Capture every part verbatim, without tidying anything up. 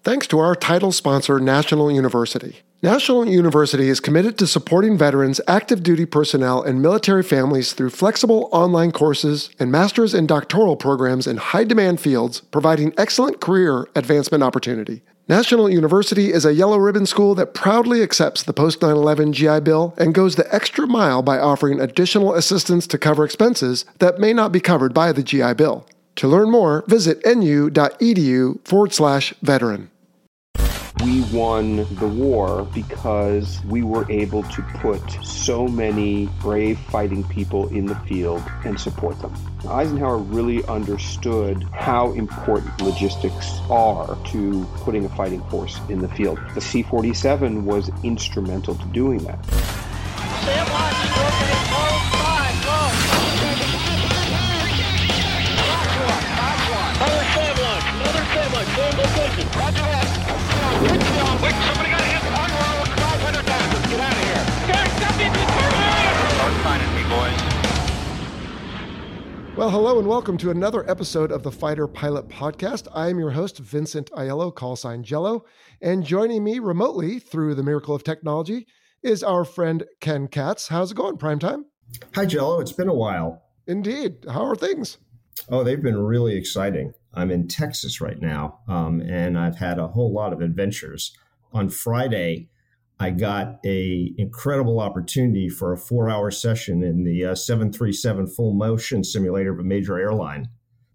thanks to our title sponsor, National University. National University is committed to supporting veterans, active duty personnel, and military families through flexible online courses and master's and doctoral programs in high-demand fields, providing excellent career advancement opportunity. National University is a yellow ribbon school that proudly accepts the post nine eleven G I Bill and goes the extra mile by offering additional assistance to cover expenses that may not be covered by the G I Bill. To learn more, visit nu.edu forward slash veteran. We won the war because we were able to put so many brave fighting people in the field and support them. Eisenhower really understood how important logistics are to putting a fighting force in the field. The C forty-seven was instrumental to doing that. Stand watching, working in close five, go! Another stand watch, another stand watch, go in location. Roger that. Wait, somebody got hit. On road, five hundred down. Let's get out of here. There's something to turn on. Start finding me, boys. Well, hello and welcome to another episode of the Fighter Pilot Podcast. I am your host, Vincent Aiello, call sign Jello, and joining me remotely through the miracle of technology is our friend Ken Katz. How's it going, Primetime? Hi, Jello. It's been a while. Indeed. How are things? Oh, they've been really exciting. I'm in Texas right now, um, and I've had a whole lot of adventures. On Friday, I got a incredible opportunity for a four-hour session in the uh, seven thirty-seven full motion simulator of a major airline.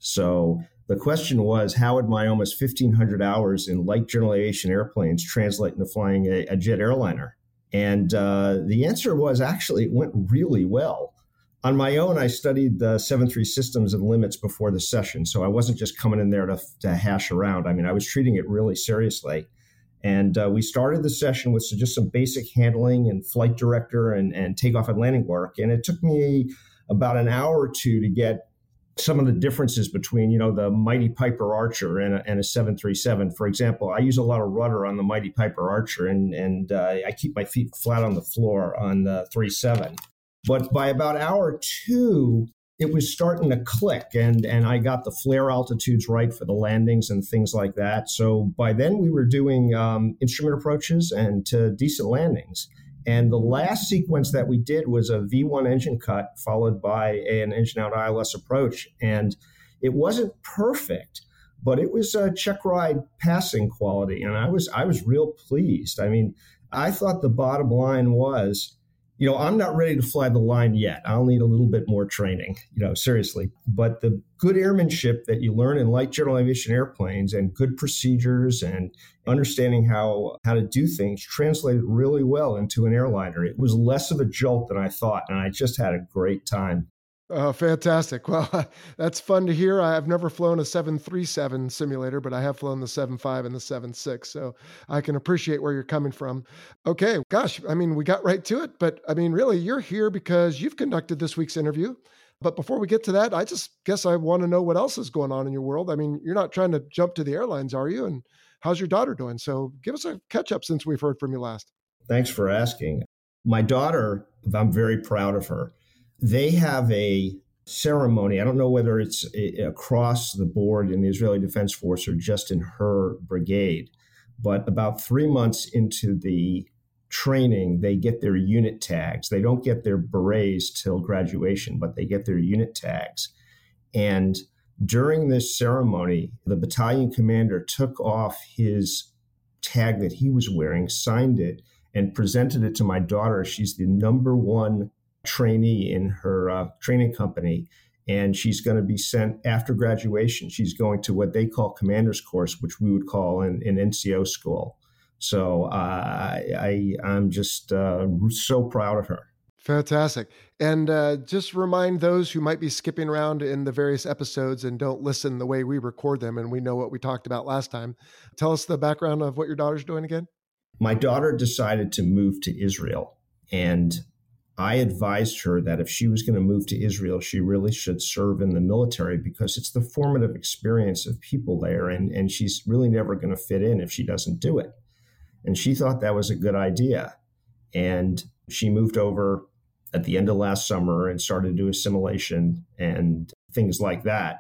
So the question was, how would my almost fifteen hundred hours in light general aviation airplanes translate into flying a, a jet airliner? And uh, the answer was actually it went really well. On my own, I studied the seven three systems and limits before the session, so I wasn't just coming in there to, to hash around. I mean, I was treating it really seriously. And uh, we started the session with just some basic handling and flight director and, and takeoff and landing work. And it took me about an hour or two to get some of the differences between, you know, the Mighty Piper Archer and a, and a seven thirty-seven. For example, I use a lot of rudder on the Mighty Piper Archer, and, and uh, I keep my feet flat on the floor on the three seven. But by about hour two, it was starting to click, and, and I got the flare altitudes right for the landings and things like that. So by then we were doing um, instrument approaches and to decent landings. And the last sequence that we did was a V one engine cut followed by a, an engine out I L S approach. And it wasn't perfect, but it was a check ride passing quality. And I was I was real pleased. I mean, I thought the bottom line was, you know, I'm not ready to fly the line yet. I'll need a little bit more training, you know, seriously. But the good airmanship that you learn in light general aviation airplanes and good procedures and understanding how, how to do things translated really well into an airliner. It was less of a jolt than I thought, and I just had a great time. Oh, fantastic. Well, that's fun to hear. I've never flown a seven thirty-seven simulator, but I have flown the seven five and the seven six, so I can appreciate where you're coming from. Okay, gosh, I mean, we got right to it, but I mean, really, you're here because you've conducted this week's interview. But before we get to that, I just guess I want to know what else is going on in your world. I mean, you're not trying to jump to the airlines, are you? And how's your daughter doing? So give us a catch up since we've heard from you last. Thanks for asking. My daughter, I'm very proud of her. They have a ceremony. I don't know whether it's across the board in the Israeli Defense Force or just in her brigade, but about three months into the training, they get their unit tags. They don't get their berets till graduation, but they get their unit tags. And during this ceremony, the battalion commander took off his tag that he was wearing, signed it, and presented it to my daughter. She's the number one trainee in her uh, training company, and she's going to be sent after graduation. She's going to what they call commander's course, which we would call an, an N C O school. So uh, I, I'm just uh, so proud of her. Fantastic. And uh, just remind those who might be skipping around in the various episodes and don't listen the way we record them, and we know what we talked about last time. Tell us the background of what your daughter's doing again. My daughter decided to move to Israel, and I advised her that if she was going to move to Israel, she really should serve in the military because it's the formative experience of people there, and, and she's really never going to fit in if she doesn't do it. And she thought that was a good idea. And she moved over at the end of last summer and started to do assimilation and things like that.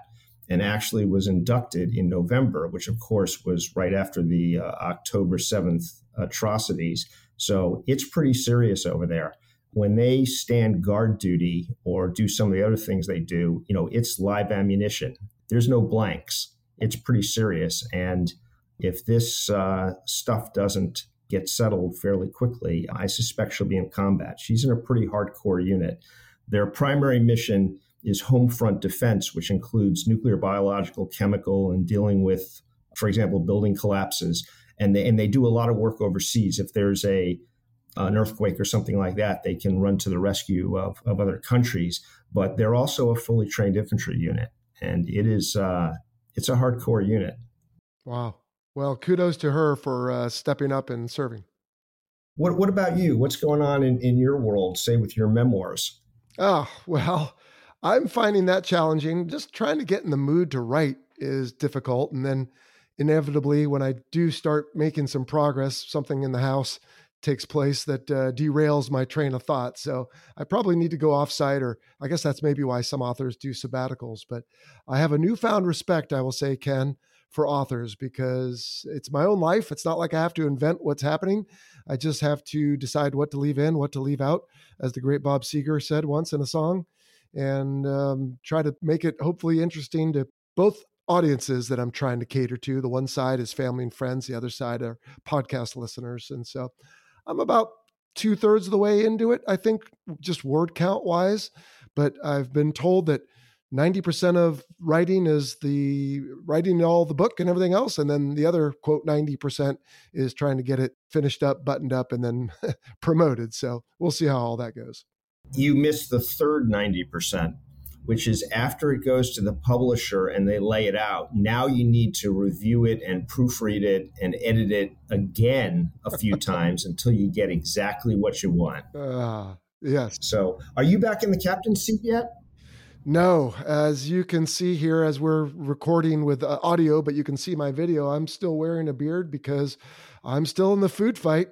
and actually was inducted in November, which of course was right after the uh, October seventh atrocities. So it's pretty serious over there. When they stand guard duty or do some of the other things they do, you know, it's live ammunition. There's no blanks. It's pretty serious. And if this uh, stuff doesn't get settled fairly quickly, I suspect she'll be in combat. She's in a pretty hardcore unit. Their primary mission is home front defense, which includes nuclear, biological, chemical, and dealing with, for example, building collapses. And they, and they do a lot of work overseas. If there's a an earthquake or something like that, they can run to the rescue of, of other countries. But they're also a fully trained infantry unit, and it is uh, it's a hardcore unit. Wow. Well, kudos to her for uh, stepping up and serving. What What about you? What's going on in, in your world, say with your memoirs? Oh, well, I'm finding that challenging. Just trying to get in the mood to write is difficult. And then inevitably, when I do start making some progress, something in the house takes place that uh, derails my train of thought. So I probably need to go offsite, or I guess that's maybe why some authors do sabbaticals. But I have a newfound respect, I will say, Ken, for authors, because it's my own life. It's not like I have to invent what's happening. I just have to decide what to leave in, what to leave out, as the great Bob Seger said once in a song, and um, try to make it hopefully interesting to both audiences that I'm trying to cater to. The one side is family and friends. The other side are podcast listeners. And so I'm about two thirds of the way into it, I think, just word count wise. But I've been told that ninety percent of writing is the writing all the book and everything else. And then the other, quote, ninety percent is trying to get it finished up, buttoned up, and then promoted. So we'll see how all that goes. You missed the third ninety percent, which is after it goes to the publisher and they lay it out. Now you need to review it and proofread it and edit it again a few times until you get exactly what you want. Uh, yes. So are you back in the captain's seat yet? No, as you can see here, as we're recording with uh, audio, but you can see my video, I'm still wearing a beard because I'm still in the food fight.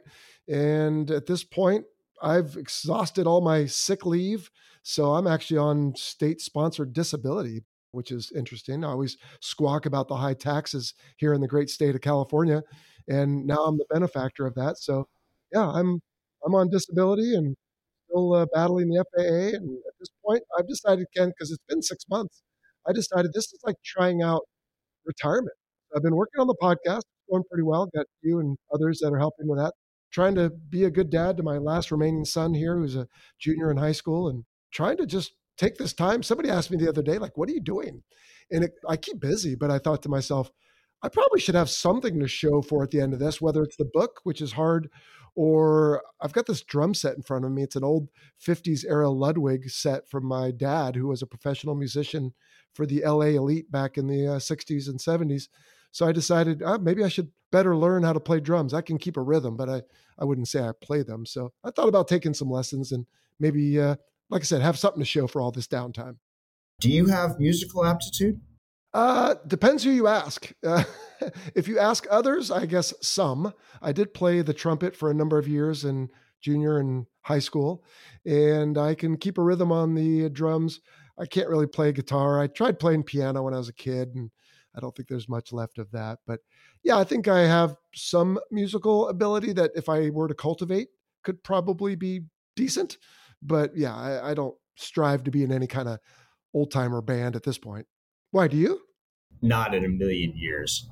And at this point, I've exhausted all my sick leave. So I'm actually on state-sponsored disability, which is interesting. I always squawk about the high taxes here in the great state of California. And now I'm the benefactor of that. So yeah, I'm I'm on disability and still uh, battling the F A A. And at this point, I've decided, Ken, because it's been six months, I decided this is like trying out retirement. I've been working on the podcast, going pretty well. Got you and others that are helping with that. Trying to be a good dad to my last remaining son here, who's a junior in high school, and trying to just take this time. Somebody asked me the other day, like, what are you doing? And it, I keep busy, but I thought to myself, I probably should have something to show for at the end of this, whether it's the book, which is hard, or I've got this drum set in front of me. It's an old fifties era Ludwig set from my dad, who was a professional musician for the L A Elite back in the uh, sixties and seventies. So I decided uh, maybe I should better learn how to play drums. I can keep a rhythm, but I, I wouldn't say I play them. So I thought about taking some lessons and maybe, uh, like I said, have something to show for all this downtime. Do you have musical aptitude? Uh, depends who you ask. Uh, if you ask others, I guess some. I did play the trumpet for a number of years in junior and high school, and I can keep a rhythm on the drums. I can't really play guitar. I tried playing piano when I was a kid, and I don't think there's much left of that. But yeah, I think I have some musical ability that if I were to cultivate could probably be decent. But yeah, I, I don't strive to be in any kind of old timer band at this point. Why, do you? Not in a million years.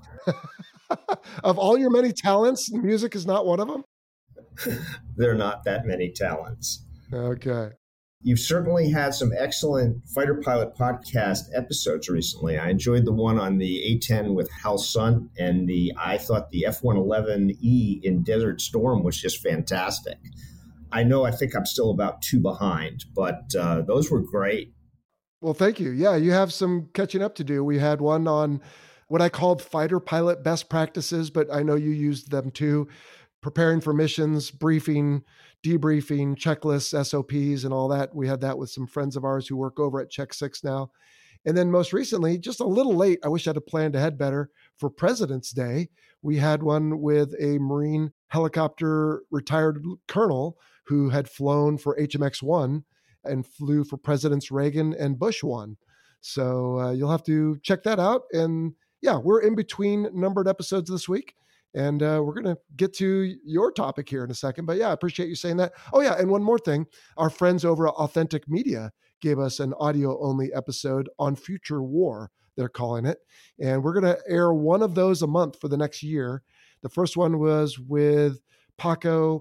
Of all your many talents, music is not one of them? There are not that many talents. Okay. You've certainly had some excellent Fighter Pilot podcast episodes recently. I enjoyed the one on the A ten with Hal Sun, and the I thought the F one eleven E in Desert Storm was just fantastic. I know I think I'm still about two behind, but uh, those were great. Well, thank you. Yeah, you have some catching up to do. We had one on what I called fighter pilot best practices, but I know you used them too. Preparing for missions, briefing, debriefing, checklists, S O Ps, and all that. We had that with some friends of ours who work over at Check Six now. And then most recently, just a little late, I wish I'd have planned ahead better, for President's Day, we had one with a Marine helicopter retired colonel who had flown for H M X one and flew for Presidents Reagan and Bush one. So uh, you'll have to check that out. And yeah, we're in between numbered episodes this week. And uh, we're going to get to your topic here in a second. But yeah, I appreciate you saying that. Oh, yeah. And one more thing. Our friends over at Authentic Media gave us an audio-only episode on Future War, they're calling it. And we're going to air one of those a month for the next year. The first one was with Paco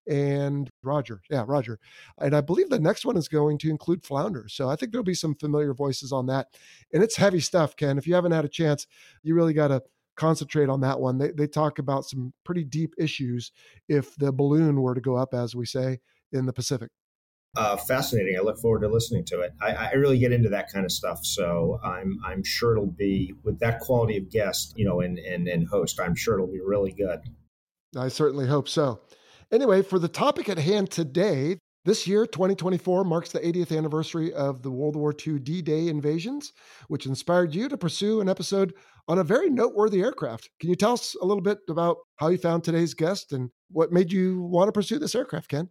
and Roger. Yeah, Roger. And I believe the next one is going to include Flounder. So I think there'll be some familiar voices on that. And it's heavy stuff, Ken. If you haven't had a chance, you really got to concentrate on that one. They they talk about some pretty deep issues if the balloon were to go up, as we say, in the Pacific. Uh, fascinating. I look forward to listening to it. I, I really get into that kind of stuff, so I'm I'm sure it'll be, with that quality of guest, you know, and and and host, I'm sure it'll be really good. I certainly hope so. Anyway, for the topic at hand today, this year, twenty twenty-four, marks the eightieth anniversary of the World War Two D-Day invasions, which inspired you to pursue an episode on a very noteworthy aircraft. Can you tell us a little bit about how you found today's guest and what made you want to pursue this aircraft, Ken?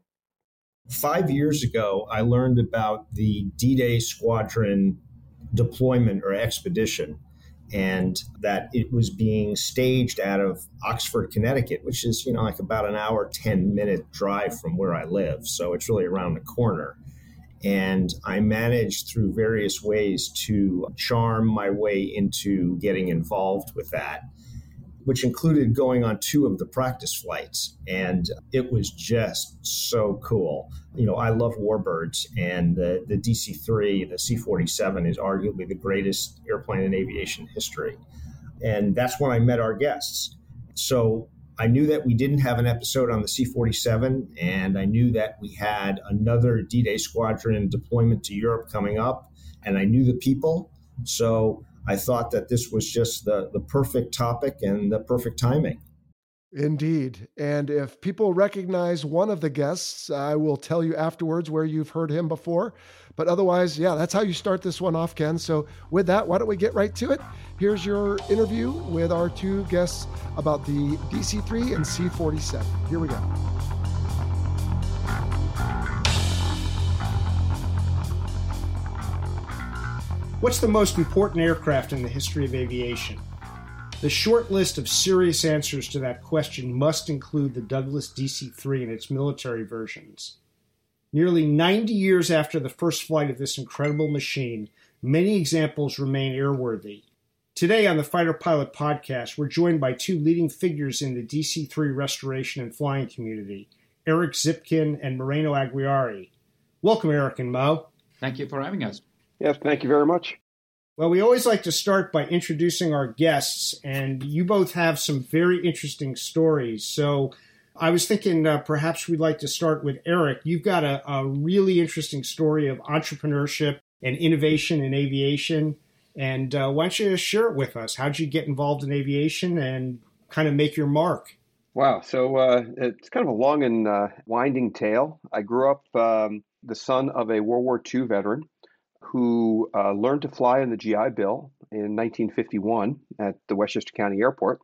Five years ago, I learned about the D-Day Squadron deployment or expedition, and that it was being staged out of Oxford, Connecticut, which is, you know, like about an hour, ten minute drive from where I live. So it's really around the corner. And I managed through various ways to charm my way into getting involved with that, which included going on two of the practice flights. And it was just so cool. You know, I love warbirds, and the, the D C three, the C forty-seven, is arguably the greatest airplane in aviation history. And that's when I met our guests. So I knew that we didn't have an episode on the C forty-seven, and I knew that we had another D-Day Squadron deployment to Europe coming up, and I knew the people. So I thought that this was just the, the perfect topic and the perfect timing. Indeed. And if people recognize one of the guests, I will tell you afterwards where you've heard him before. But otherwise, yeah, that's how you start this one off, Ken. So with that, why don't we get right to it? Here's your interview with our two guests about the D C three and C forty-seven. Here we go. What's the most important aircraft in the history of aviation? The short list of serious answers to that question must include the Douglas D C three and its military versions. Nearly ninety years after the first flight of this incredible machine, many examples remain airworthy. Today on the Fighter Pilot Podcast, we're joined by two leading figures in the D C three restoration and flying community, Eric Zipkin and Moreno Aguirre. Welcome, Eric and Mo. Thank you for having us. Yes, thank you very much. Well, we always like to start by introducing our guests, and you both have some very interesting stories. So I was thinking uh, perhaps we'd like to start with Eric. You've got a, a really interesting story of entrepreneurship and innovation in aviation. And uh, why don't you share it with us? How'd you get involved in aviation and kind of make your mark? Wow. So uh, it's kind of a long and uh, winding tale. I grew up um, the son of a World War Two veteran who uh, learned to fly in the G I Bill in nineteen fifty-one at the Westchester County Airport.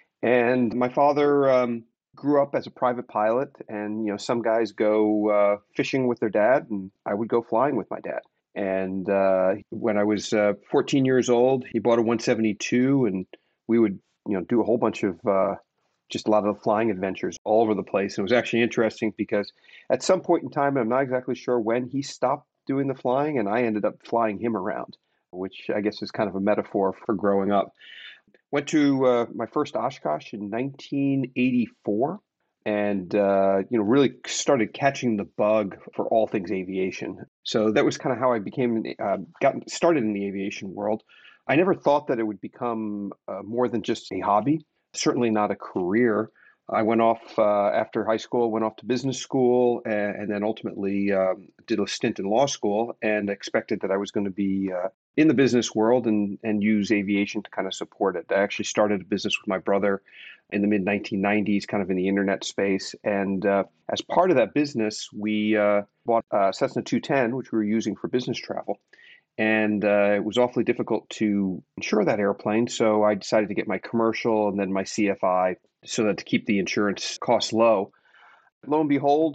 And my father um, grew up as a private pilot, and, you know, some guys go uh, fishing with their dad, and I would go flying with my dad. And uh, when I was uh, fourteen years old, he bought a one seventy-two, and we would, you know, do a whole bunch of uh, just a lot of flying adventures all over the place. And it was actually interesting because at some point in time, I'm not exactly sure when, he stopped doing the flying, and I ended up flying him around, which I guess is kind of a metaphor for growing up. Went to uh, my first Oshkosh in nineteen eighty-four, and uh, you know, really started catching the bug for all things aviation. So that was kind of how I became uh, got started in the aviation world. I never thought that it would become uh, more than just a hobby. Certainly not a career. I went off uh, after high school, went off to business school, and, and then ultimately um, did a stint in law school, and expected that I was going to be uh, in the business world and, and use aviation to kind of support it. I actually started a business with my brother in the mid nineteen nineties, kind of in the internet space. And uh, as part of that business, we uh, bought a Cessna two ten, which we were using for business travel. And uh, it was awfully difficult to insure that airplane, so I decided to get my commercial and then my C F I so that to keep the insurance costs low. Lo and behold,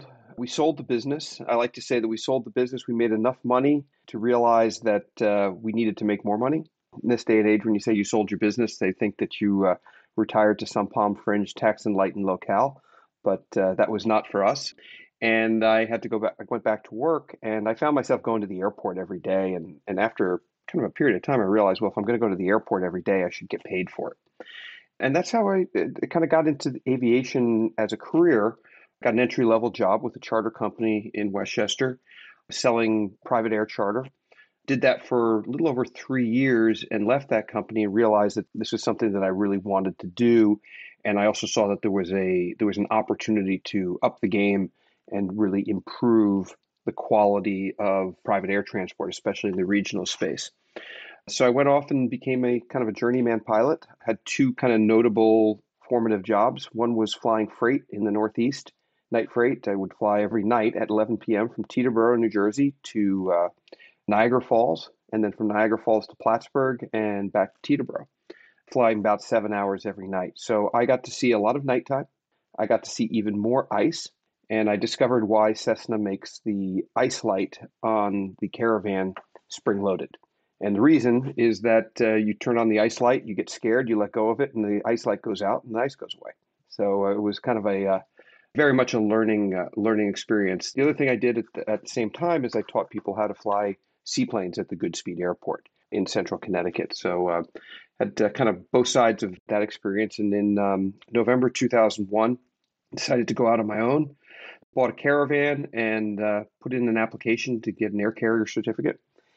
We sold the business. I like to say that we sold the business. We made enough money to realize that uh, we needed to make more money. In this day and age, when you say you sold your business, they think that you uh, retired to some palm fringe tax enlightened locale, but uh, that was not for us. And I had to go back. I went back to work, and I found myself going to the airport every day. And and after kind of a period of time, I realized, well, if I'm going to go to the airport every day, I should get paid for it. And that's how I it, kind of got into aviation as a career. Got an entry level job with a charter company in Westchester, selling private air charter. Did that for a little over three years and left that company and realized that this was something that I really wanted to do. And I also saw that there was a there was an opportunity to up the game and really improve the quality of private air transport, especially in the regional space. So I went off and became a kind of a journeyman pilot. Had two kind of notable formative jobs. One was flying freight in the Northeast, night freight. I would fly every night at eleven p.m. from Teterboro, New Jersey to uh, Niagara Falls, and then from Niagara Falls to Plattsburgh and back to Teterboro, flying about seven hours every night. So I got to see a lot of nighttime. I got to see even more ice, and I discovered why Cessna makes the ice light on the Caravan spring-loaded. And the reason is that uh, you turn on the ice light, you get scared, you let go of it, and the ice light goes out, and the ice goes away. So uh, it was kind of a uh, very much a learning uh, learning experience. The other thing I did at the, at the same time is I taught people how to fly seaplanes at the Goodspeed Airport in central Connecticut. So uh, had uh, kind of both sides of that experience. And in um, November two thousand one, decided to go out on my own, bought a Caravan and uh, put in an application to get an air carrier certificate.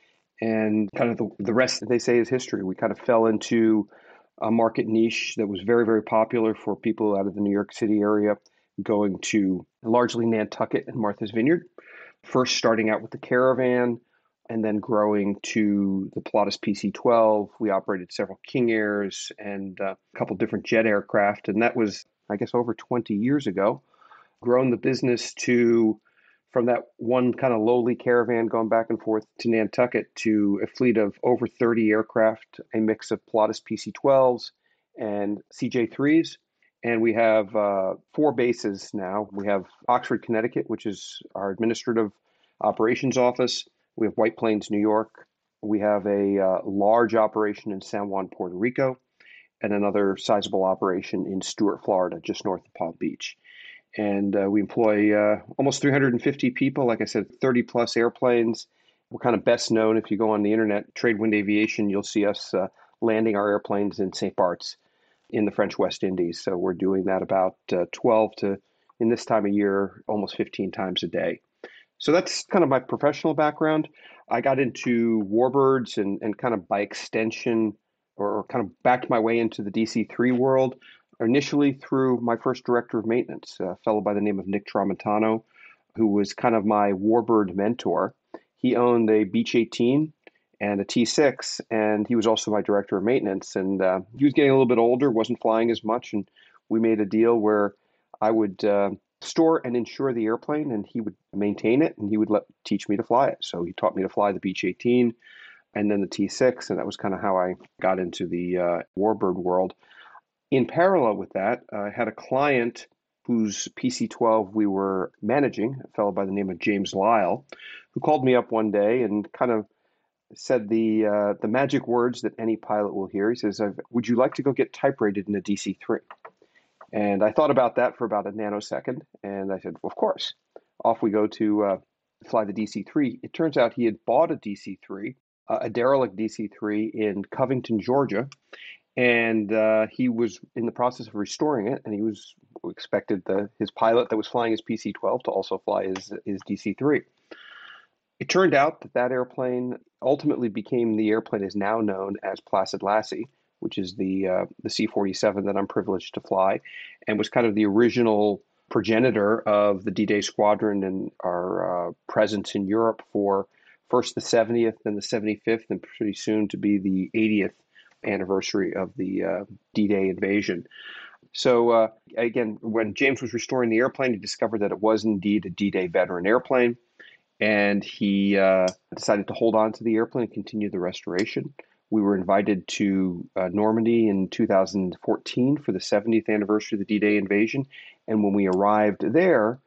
And kind of the, the rest, they say, is history. We kind of fell into a market niche that was very, very popular for people out of the New York City area, going to largely Nantucket and Martha's Vineyard. First starting out with the Caravan, and then growing to the Pilatus P C twelve. We operated several King Airs and uh, a couple different jet aircraft. And that was, I guess, over twenty years ago. Grown the business to, from that one kind of lowly Caravan going back and forth to Nantucket, to a fleet of over thirty aircraft, a mix of Pilatus P C twelves and C J threes. And we have uh, four bases now. We have Oxford, Connecticut, which is our administrative operations office. We have White Plains, New York. We have a uh, large operation in San Juan, Puerto Rico, and another sizable operation in Stuart, Florida, just north of Palm Beach. And uh, we employ uh, almost three hundred fifty people, like I said, thirty plus airplanes. We're kind of best known, if you go on the internet, Tradewind Aviation, you'll see us uh, landing our airplanes in Saint Bart's in the French West Indies. So we're doing that about uh, twelve to, in this time of year, almost fifteen times a day. So that's kind of my professional background. I got into warbirds and, and kind of by extension, or, or kind of backed my way into the D C three world, initially through my first director of maintenance, a fellow by the name of Nick Tramontano, who was kind of my warbird mentor. He owned a Beech eighteen and a T six, and he was also my director of maintenance. And uh, he was getting a little bit older, wasn't flying as much, and we made a deal where I would uh, store and insure the airplane, and he would maintain it, and he would let, teach me to fly it. So he taught me to fly the Beech eighteen and then the T six, and that was kind of how I got into the uh, warbird world. In parallel with that, I had a client whose P C twelve we were managing, a fellow by the name of James Lyle, who called me up one day and kind of said the uh, the magic words that any pilot will hear. He says, "Would you like to go get type rated in a D C three?" And I thought about that for about a nanosecond, and I said, well, of course. Off we go to uh, fly the D C three. It turns out he had bought a D C three, uh, a derelict D C three in Covington, Georgia, and uh, he was in the process of restoring it, and he was expected the his pilot that was flying his P C twelve to also fly his, his D C three. It turned out that that airplane ultimately became the airplane is now known as Placid Lassie, which is the uh, the C forty-seven that I'm privileged to fly, and was kind of the original progenitor of the D-Day Squadron and our uh, presence in Europe for first the seventieth, then the seventy-fifth, and pretty soon to be the eightieth anniversary of the uh, D-Day invasion. So uh, again, when James was restoring the airplane, he discovered that it was indeed a D-Day veteran airplane, and he uh, decided to hold on to the airplane and continue the restoration. We were invited to uh, Normandy in two thousand fourteen for the seventieth anniversary of the D-Day invasion. And when we arrived there,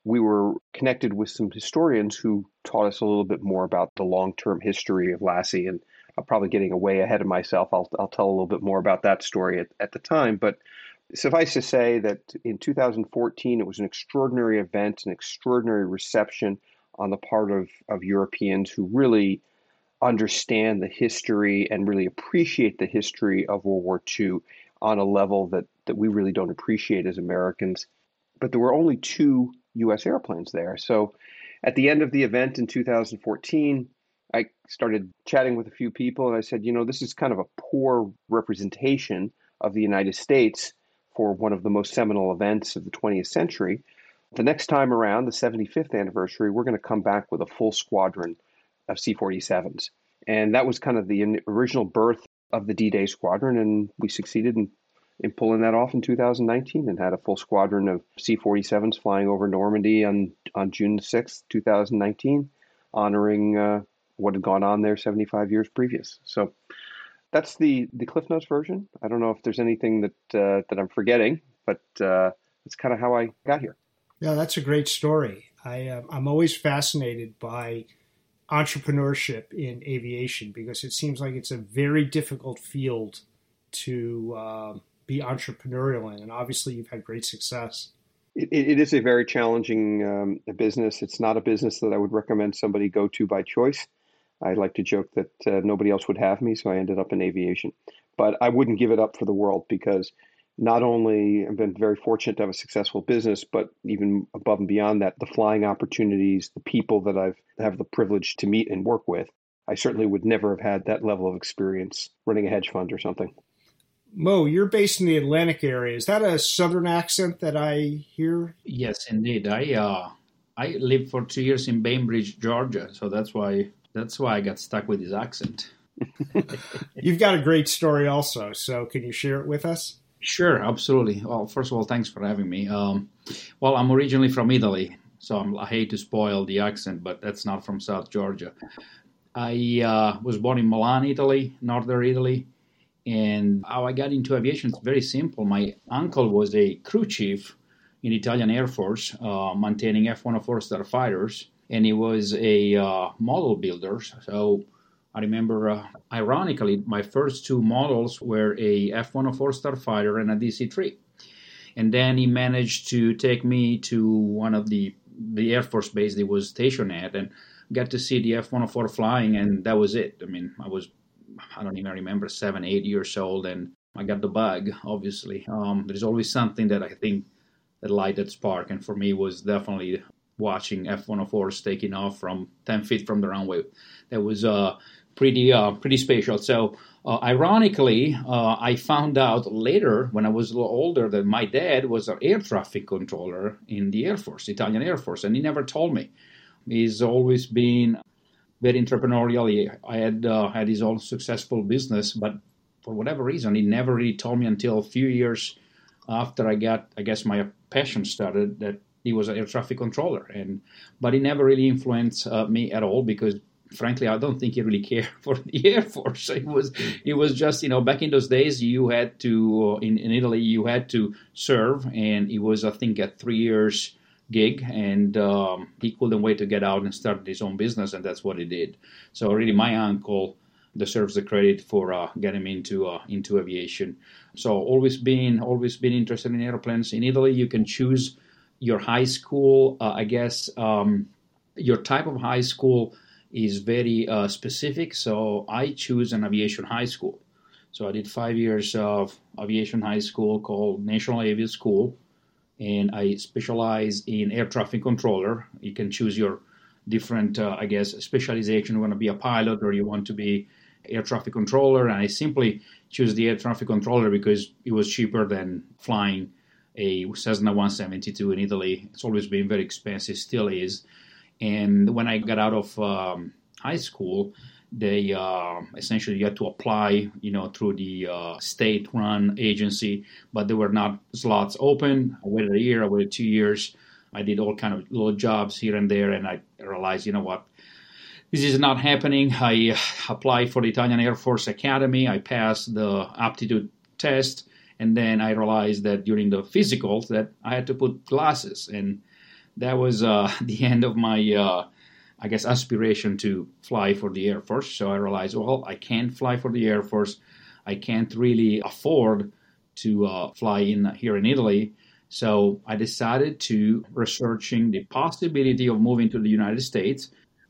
we were connected with some historians who taught us a little bit more about the long-term history of Lassie. And I'm probably getting way ahead of myself. I'll, I'll tell a little bit more about that story at, at the time. But suffice to say that in two thousand fourteen, it was an extraordinary event, an extraordinary reception on the part of, of Europeans who really understand the history and really appreciate the history of World War Two on a level that, that we really don't appreciate as Americans. But there were only two U S airplanes there. So at the end of the event in two thousand fourteen, I started chatting with a few people and I said, you know, this is kind of a poor representation of the United States for one of the most seminal events of the twentieth century. The next time around, the seventy-fifth anniversary, we're going to come back with a full squadron of C forty-sevens. And that was kind of the original birth of the D-Day squadron, and we succeeded in, in pulling that off in two thousand nineteen and had a full squadron of C forty-sevens flying over Normandy on, on June sixth, two thousand nineteen, honoring uh, what had gone on there seventy-five years previous. So that's the, the Cliff Notes version. I don't know if there's anything that uh, that I'm forgetting, but uh, that's kind of how I got here. Yeah, that's a great story. I, uh, I'm always fascinated by entrepreneurship in aviation because it seems like it's a very difficult field to uh, be entrepreneurial in, and obviously you've had great success. It, it is a very challenging um, business. It's not a business that I would recommend somebody go to by choice. I like to joke that uh, nobody else would have me, so I ended up in aviation. But I wouldn't give it up for the world because not only I've been very fortunate to have a successful business, but even above and beyond that, the flying opportunities, the people that I've have the privilege to meet and work with, I certainly would never have had that level of experience running a hedge fund or something. Mo, you're based in the Atlantic area. Is that a Southern accent that I hear? Yes, indeed. I uh, I lived for two years in Bainbridge, Georgia, so that's why that's why I got stuck with this accent. You've got a great story also, so can you share it with us? Sure, absolutely. Well, first of all, thanks for having me. Um, well, I'm originally from Italy, so I'm, I hate to spoil the accent, but that's not from South Georgia. I uh, was born in Milan, Italy, northern Italy, and how I got into aviation is very simple. My uncle was a crew chief in the Italian Air Force, uh, maintaining F one oh four starfighters, and he was a uh, model builder, so I remember, uh, ironically, my first two models were a F one oh four Starfighter and a D C three. And then he managed to take me to one of the, the Air Force base that he was stationed at and got to see the F one oh four flying, and that was it. I mean, I was, I don't even remember, seven, eight years old, and I got the bug, obviously. Um, there's always something that I think that light that spark, and for me was definitely watching F one oh fours taking off from ten feet from the runway. That was uh, pretty uh, pretty special. So uh, ironically, uh, I found out later when I was a little older that my dad was an air traffic controller in the Air Force, Italian Air Force, and he never told me. He's always been very entrepreneurial. He, I had uh, had his own successful business, but for whatever reason, he never really told me until a few years after I got, I guess, my passion started, that he was an air traffic controller. And but he never really influenced uh, me at all because, frankly, I don't think he really cared for the Air Force. It was, it was just, you know, back in those days, you had to, uh, in, in Italy, you had to serve, and it was, I think, a three years gig, and um, he couldn't wait to get out and start his own business, and that's what he did. So really, my uncle deserves the credit for uh, getting me into uh, into aviation. So always been always been interested in airplanes. In Italy, you can choose your high school. Uh, I guess um, your type of high school is very uh, specific. So I choose an aviation high school. So I did five years of aviation high school called National Aviation School, and I specialize in air traffic controller. You can choose your different, uh, I guess, specialization. You want to be a pilot or you want to be air traffic controller, and I simply choose the air traffic controller because it was cheaper than flying a Cessna one seventy-two in Italy. It's always been very expensive, still is. And when I got out of um, high school, they uh, essentially you had to apply, you know, through the uh, state-run agency, but there were not slots open. I waited a year, I waited two years. I did all kind of little jobs here and there, and I realized, you know what, this is not happening. I applied for the Italian Air Force Academy. I passed the aptitude test, and then I realized that during the physicals that I had to put glasses, and that was uh, the end of my, uh, I guess, aspiration to fly for the Air Force. So I realized, well, I can't fly for the Air Force. I can't really afford to uh, fly in here in Italy. So I decided to researching the possibility of moving to the United States.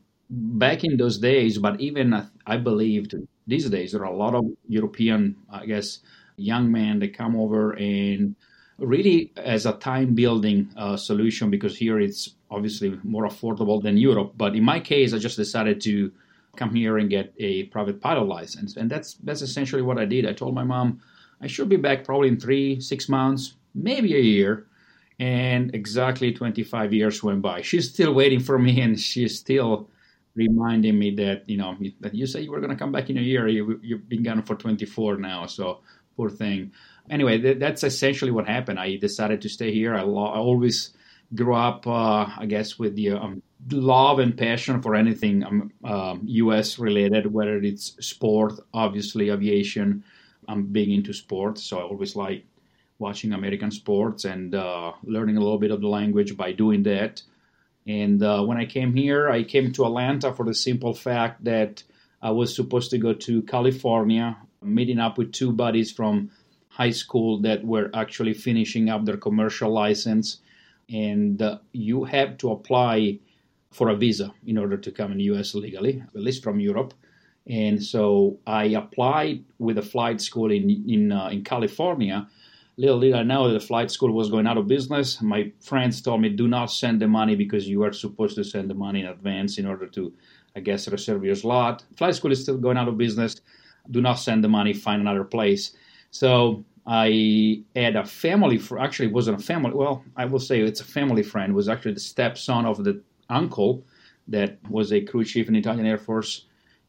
Back in those days, but even uh, I believe these days, there are a lot of European, I guess, young men that come over and really as a time building uh, solution, because here it's obviously more affordable than Europe. But in my case, I just decided to come here and get a private pilot license. And that's that's essentially what I did. I told my mom I should be back probably in three, six months, maybe a year. And exactly twenty-five years went by. She's still waiting for me, and she's still reminding me that, you know, that you said you were going to come back in a year. You, you've been gone for twenty-four now, so poor thing. Anyway, th- that's essentially what happened. I decided to stay here. I, lo- I always grew up, uh, I guess, with the um, love and passion for anything um, um, U S related, whether it's sport, obviously aviation. I'm big into sports, so I always like watching American sports and uh, learning a little bit of the language by doing that. And uh, when I came here, I came to Atlanta for the simple fact that I was supposed to go to California, meeting up with two buddies from high school that were actually finishing up their commercial license. And uh, you have to apply for a visa in order to come in the U S legally, at least from Europe. And so I applied with a flight school in in, uh, in California. Little did I know that the flight school was going out of business. My friends told me, do not send the money because you are supposed to send the money in advance in order to, I guess, reserve your slot. Flight school is still going out of business. Do not send the money, find another place. So I had a family, for, actually it wasn't a family, well, I will say it's a family friend. It was actually the stepson of the uncle that was a crew chief in the Italian Air Force.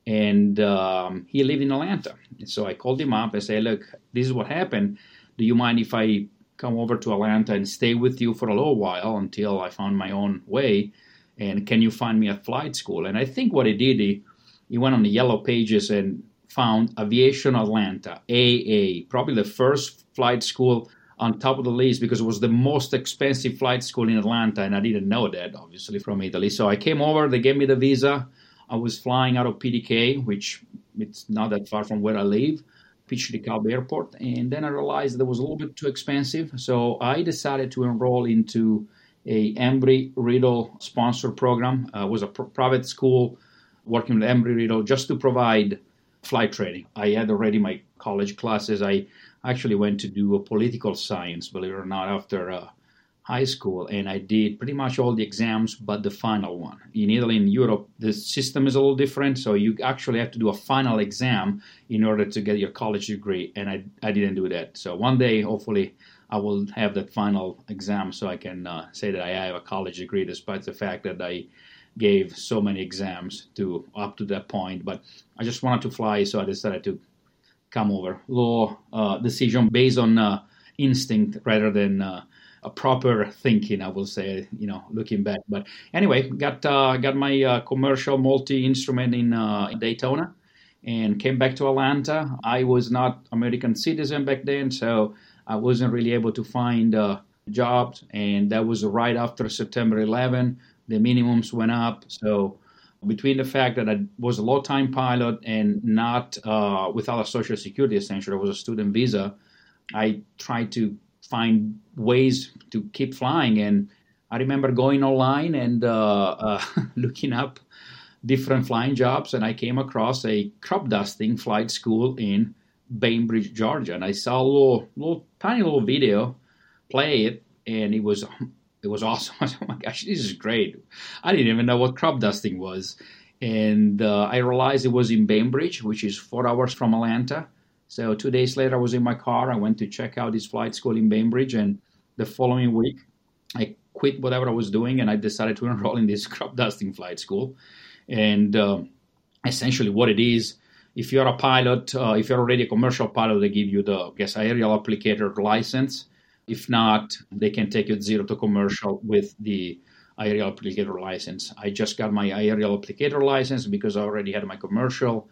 And um, he lived in Atlanta. So I called him up and said, look, this is what happened. Do you mind if I come over to Atlanta and stay with you for a little while until I found my own way? And can you find me a flight school? And I think what he did, he, he went on the yellow pages and found Aviation Atlanta, A A, probably the first flight school on top of the list because it was the most expensive flight school in Atlanta. And I didn't know that, obviously, from Italy. So I came over, they gave me the visa. I was flying out of P D K, which it's not that far from where I live. Pitched the DeKalb Airport, and then I realized that was a little bit too expensive, so I decided to enroll into a Embry-Riddle sponsored program. Uh, it was a pr- private school working with Embry-Riddle just to provide flight training. I had already my college classes. I actually went to do a political science, believe it or not, after uh, high school, and I did pretty much all the exams but the final one. In Italy and Europe, the system is a little different, so you actually have to do a final exam in order to get your college degree, and I, I didn't do that. So one day, hopefully, I will have that final exam so I can uh, say that I have a college degree despite the fact that I gave so many exams to up to that point. But I just wanted to fly, so I decided to come over. Little uh, decision based on uh, instinct rather than uh, a proper thinking, I will say, you know, looking back. But anyway, got uh, got my uh, commercial multi-instrument in uh, Daytona and came back to Atlanta. I was not American citizen back then, so I wasn't really able to find uh, jobs. And that was right after September eleventh. The minimums went up. So between the fact that I was a low-time pilot and not uh, without a Social Security, essentially, I was a student visa, I tried to find ways to keep flying. And I remember going online and uh, uh, looking up different flying jobs, and I came across a crop dusting flight school in Bainbridge, Georgia. And I saw a little, little tiny little video, play it, and it was it was awesome. I said, oh my gosh, this is great. I didn't even know what crop dusting was. And uh, I realized it was in Bainbridge, which is four hours from Atlanta. So two days later, I was in my car. I went to check out this flight school in Bainbridge. And the following week, I quit whatever I was doing, and I decided to enroll in this crop dusting flight school. And uh, essentially what it is, if you're a pilot, uh, if you're already a commercial pilot, they give you the, I guess, aerial applicator license. If not, they can take you at zero to commercial with the aerial applicator license. I just got my aerial applicator license because I already had my commercial,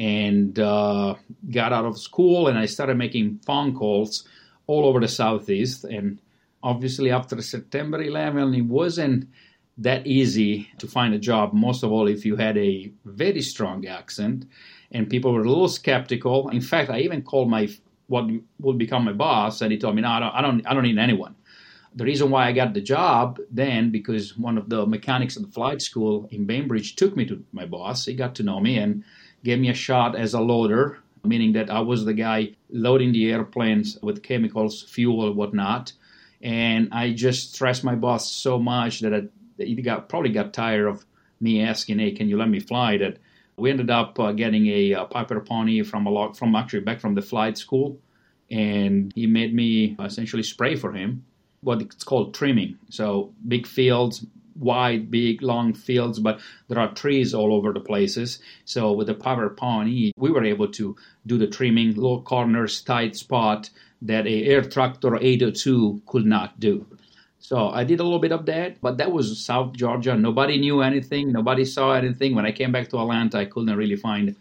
and uh, got out of school, and I started making phone calls all over the Southeast. And Obviously, after September eleventh, it wasn't that easy to find a job, most of all if you had a very strong accent, and people were a little skeptical. In fact, I even called my what would become my boss, and he told me, no, I don't, I don't, I don't need anyone. The reason why I got the job then, because one of the mechanics at the flight school in Bainbridge took me to my boss. He got to know me and gave me a shot as a loader, meaning that I was the guy loading the airplanes with chemicals, fuel, whatnot. And I just stressed my boss so much that, I, that he got probably got tired of me asking, hey, can you let me fly? That we ended up uh, getting a, a Piper Pony from a lot, from actually back from the flight school. And he made me essentially spray for him what it's called trimming. So big fields, wide, big, long fields, but there are trees all over the places. So with the Piper Pony, we were able to do the trimming, low corners, tight spot that a Air Tractor eight oh two could not do. So I did a little bit of that, but that was South Georgia. Nobody knew anything. Nobody saw anything. When I came back to Atlanta, I couldn't really find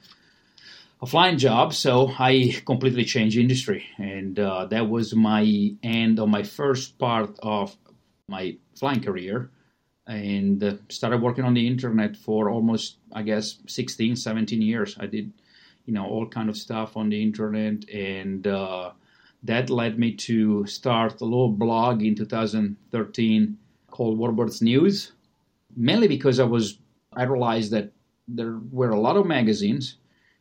a flying job, so I completely changed industry. And uh, that was my end of my first part of my flying career, and uh, started working on the internet for almost, I guess, sixteen, seventeen years. I did, you know, all kind of stuff on the internet, and uh, that led me to start a little blog in two thousand thirteen called Warbirds News, mainly because I was, I realized that there were a lot of magazines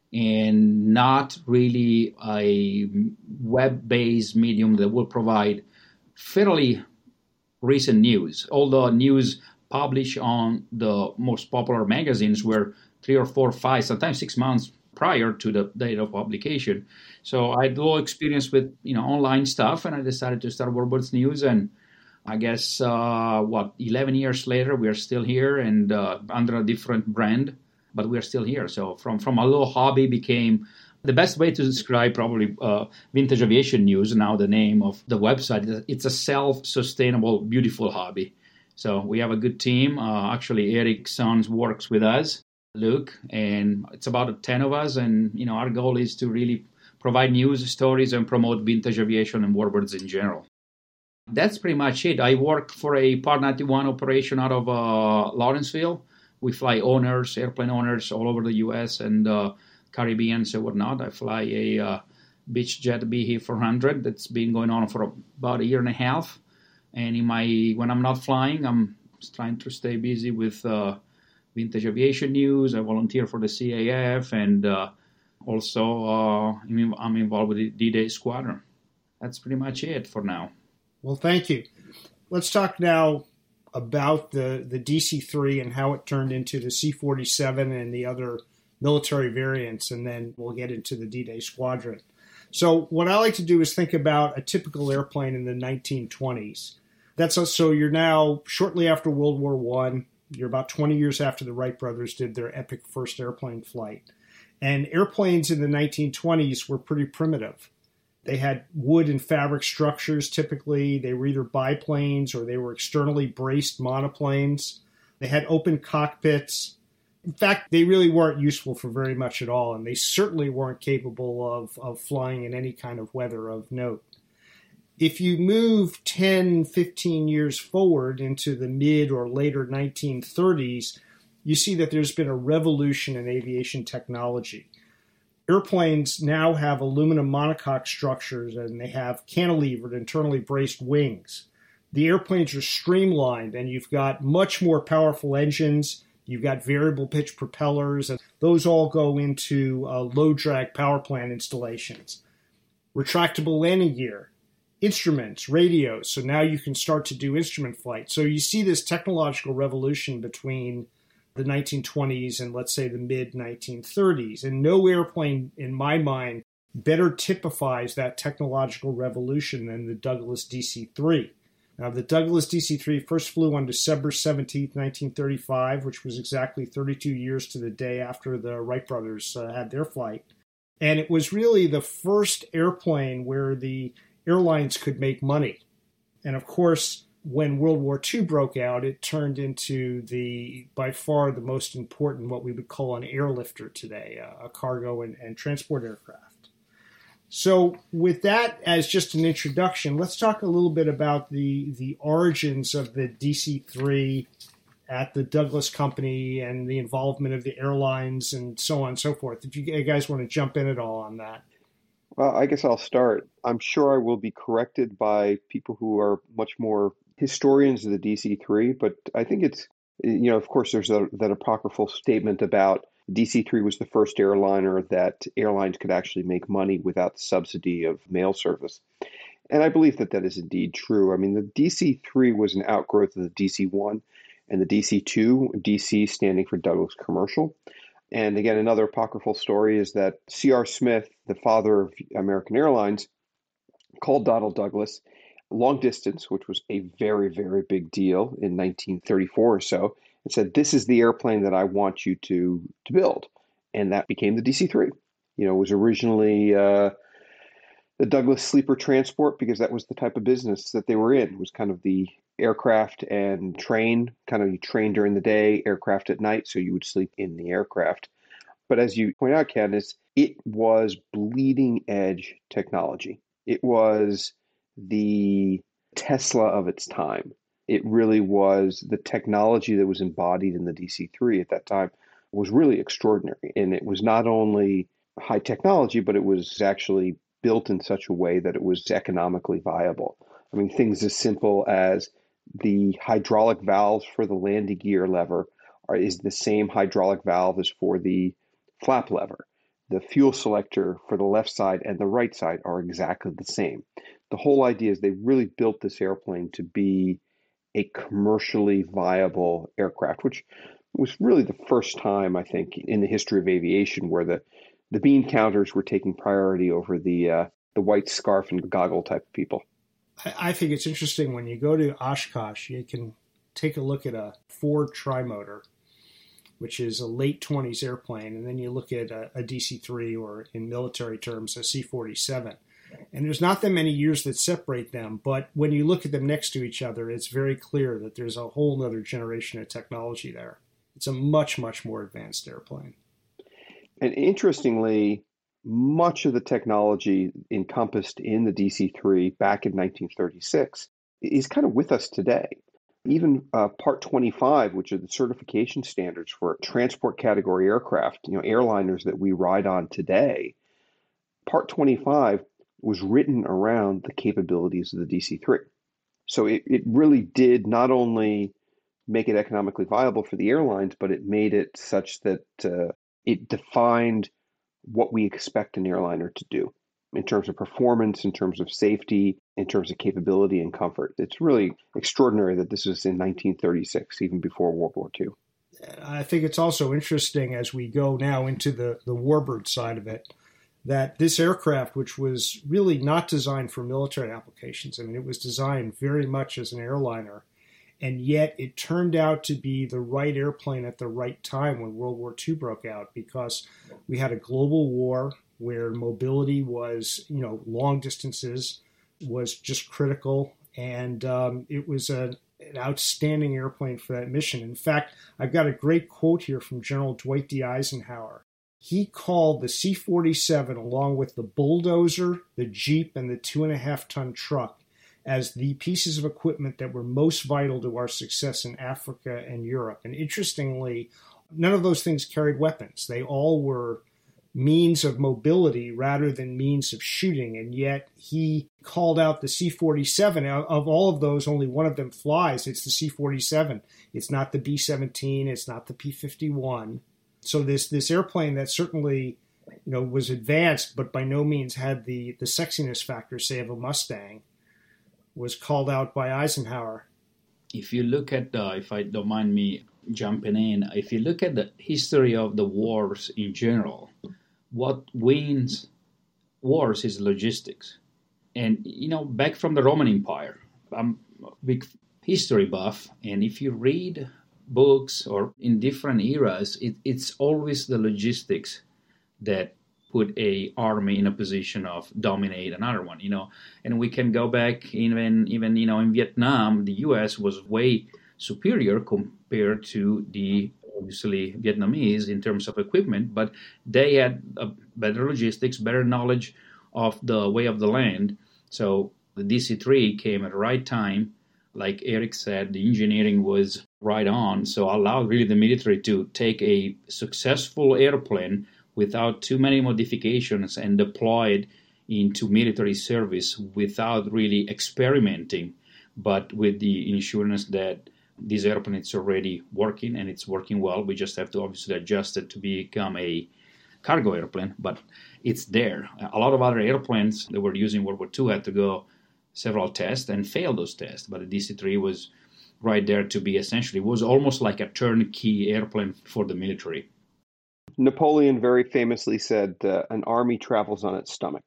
and not really a web-based medium that will provide fairly recent news. All the news published on the most popular magazines were three or four, five, sometimes six months prior to the date of publication. So I had a little experience with, you know, online stuff, and I decided to start Warbirds News. And I guess, uh, what, eleven years later, we are still here and uh, under a different brand, but we are still here. So from, from a little hobby became, the best way to describe probably uh, Vintage Aviation News, now the name of the website, it's a self-sustainable, beautiful hobby. So we have a good team. Uh, actually, Eric Sons works with us, Luke, and it's about ten of us. And, you know, our goal is to really provide news, stories, and promote vintage aviation and warbirds in general. That's pretty much it. I work for a Part ninety-one operation out of uh, Lawrenceville. We fly owners, airplane owners all over the U S and uh, Caribbean and whatnot. I fly a uh, Beechjet B H four hundred that's been going on for about a year and a half. And in my when I'm not flying, I'm trying to stay busy with uh, vintage aviation news. I volunteer for the C A F, and uh, also uh, I'm involved with the D-Day Squadron. That's pretty much it for now. Well, thank you. Let's talk now about the, the D C three and how it turned into the C forty-seven and the other military variants, and then we'll get into the D-Day Squadron. So what I like to do is think about a typical airplane in the nineteen twenties. That's a, so you're now shortly after World War One. You're about twenty years after the Wright brothers did their epic first airplane flight. And airplanes in the nineteen twenties were pretty primitive. They had wood and fabric structures typically. They were either biplanes or they were externally braced monoplanes. They had open cockpits. In fact, they really weren't useful for very much at all, and they certainly weren't capable of, of flying in any kind of weather of note. If you move ten, fifteen years forward into the mid or later nineteen thirties, you see that there's been a revolution in aviation technology. Airplanes now have aluminum monocoque structures, and they have cantilevered, internally braced wings. The airplanes are streamlined, and you've got much more powerful engines. You've got variable pitch propellers, and those all go into uh, low-drag power plant installations. Retractable landing gear, instruments, radios, so now you can start to do instrument flight. So you see this technological revolution between the nineteen twenties and, let's say, the mid nineteen thirties. And no airplane, in my mind, better typifies that technological revolution than the Douglas D C three. Now, the Douglas D C three first flew on December seventeenth, nineteen thirty-five, which was exactly thirty-two years to the day after the Wright brothers uh, had their flight. And it was really the first airplane where the airlines could make money. And of course, when World War Two broke out, it turned into the, by far, the most important, what we would call an airlifter today, a cargo and, and transport aircraft. So with that as just an introduction, let's talk a little bit about the, the origins of the D C three at the Douglas Company and the involvement of the airlines and so on and so forth. If you guys want to jump in at all on that. Well, I guess I'll start. I'm sure I will be corrected by people who are much more historians of the D C three, but I think it's, you know, of course, there's a, that apocryphal statement about D C three was the first airliner that airlines could actually make money without the subsidy of mail service. And I believe that that is indeed true. I mean, the D C three was an outgrowth of the D C one and the D C two, D C standing for Douglas Commercial. And again, another apocryphal story is that C R Smith, the father of American Airlines, called Donald Douglas long distance, which was a very, very big deal in nineteen thirty-four or so, and said, "This is the airplane that I want you to, to build." And that became the D C three. You know, it was originally uh, the Douglas Sleeper Transport because that was the type of business that they were in. It was kind of the aircraft and train, kind of you train during the day, aircraft at night, so you would sleep in the aircraft. But as you point out, Candace, it was bleeding edge technology. It was the Tesla of its time. It really was the technology that was embodied in the D C three at that time was really extraordinary. And it was not only high technology, but it was actually built in such a way that it was economically viable. I mean, things as simple as the hydraulic valves for the landing gear lever are, is the same hydraulic valve as for the flap lever. The fuel selector for the left side and the right side are exactly the same. The whole idea is they really built this airplane to be a commercially viable aircraft, which was really the first time, I think, in the history of aviation where the, the bean counters were taking priority over the uh, the white scarf and goggle type of people. I think it's interesting when you go to Oshkosh, you can take a look at a Ford Trimotor, which is a late twenties airplane, and then you look at a, a D C three, or in military terms, a C forty-seven. And there's not that many years that separate them, but when you look at them next to each other, it's very clear that there's a whole other generation of technology there. It's a much, much more advanced airplane. And interestingly, much of the technology encompassed in the D C three back in nineteen thirty-six is kind of with us today. Even uh, Part twenty-five, which are the certification standards for transport category aircraft, you know, airliners that we ride on today, Part twenty-five was written around the capabilities of the D C three. So it, it really did not only make it economically viable for the airlines, but it made it such that uh, it defined what we expect an airliner to do in terms of performance, in terms of safety, in terms of capability and comfort. It's really extraordinary that this was in nineteen thirty-six, even before World War Two. I think it's also interesting as we go now into the, the warbird side of it, that this aircraft, which was really not designed for military applications, I mean, it was designed very much as an airliner, and yet it turned out to be the right airplane at the right time when World War Two broke out, because we had a global war where mobility was, you know, long distances was just critical, and um, it was a, an outstanding airplane for that mission. In fact, I've got a great quote here from General Dwight D. Eisenhower. He called the C forty-seven, along with the bulldozer, the Jeep, and the two and a half ton truck, as the pieces of equipment that were most vital to our success in Africa and Europe. And interestingly, none of those things carried weapons. They all were means of mobility rather than means of shooting. And yet he called out the C forty-seven. Of all of those, only one of them flies. It's the C forty-seven. It's not the B seventeen. It's not the P fifty-one. So this this airplane that certainly, you know, was advanced, but by no means had the, the sexiness factor, say, of a Mustang, was called out by Eisenhower. If you look at, uh, if I don't mind me jumping in, if you look at the history of the wars in general, what wins wars is logistics. And, you know, back from the Roman Empire, I'm a big history buff, and if you read books or in different eras, it, it's always the logistics that put a army in a position of dominate another one, you know. And we can go back even, even you know, in Vietnam, the U S was way superior compared to the, obviously, Vietnamese in terms of equipment, but they had a better logistics, better knowledge of the way of the land. So the D C three came at the right time. Like Eric said, the engineering was right on, so allowed really the military to take a successful airplane without too many modifications and deploy it into military service without really experimenting, but with the assurance that this airplane is already working and it's working well. We just have to obviously adjust it to become a cargo airplane, but it's there. A lot of other airplanes that were used in World War Two had to go several tests and failed those tests, but the D C three was right there to be essentially, was almost like a turnkey airplane for the military. Napoleon very famously said, uh, an army travels on its stomach.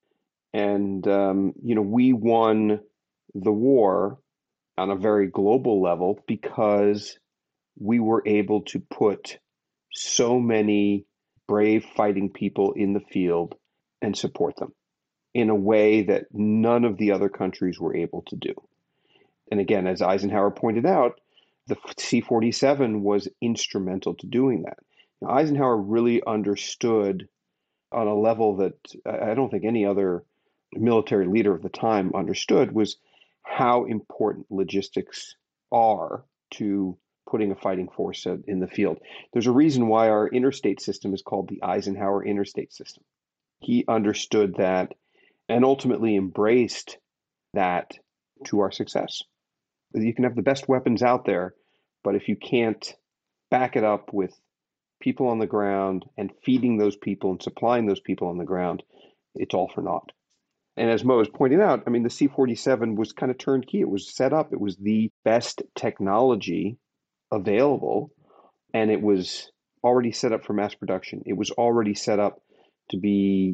And, um, you know, we won the war on a very global level because we were able to put so many brave fighting people in the field and support them in a way that none of the other countries were able to do. And again, as Eisenhower pointed out, the C forty-seven was instrumental to doing that. Now, Eisenhower really understood on a level that I don't think any other military leader of the time understood, was how important logistics are to putting a fighting force in the field. There's a reason why our interstate system is called the Eisenhower Interstate System. He understood that and ultimately embraced that to our success. You can have the best weapons out there, but if you can't back it up with people on the ground and feeding those people and supplying those people on the ground, it's all for naught. And as Mo was pointing out, I mean, the C forty-seven was kind of turnkey. It was set up. It was the best technology available, and it was already set up for mass production. It was already set up to be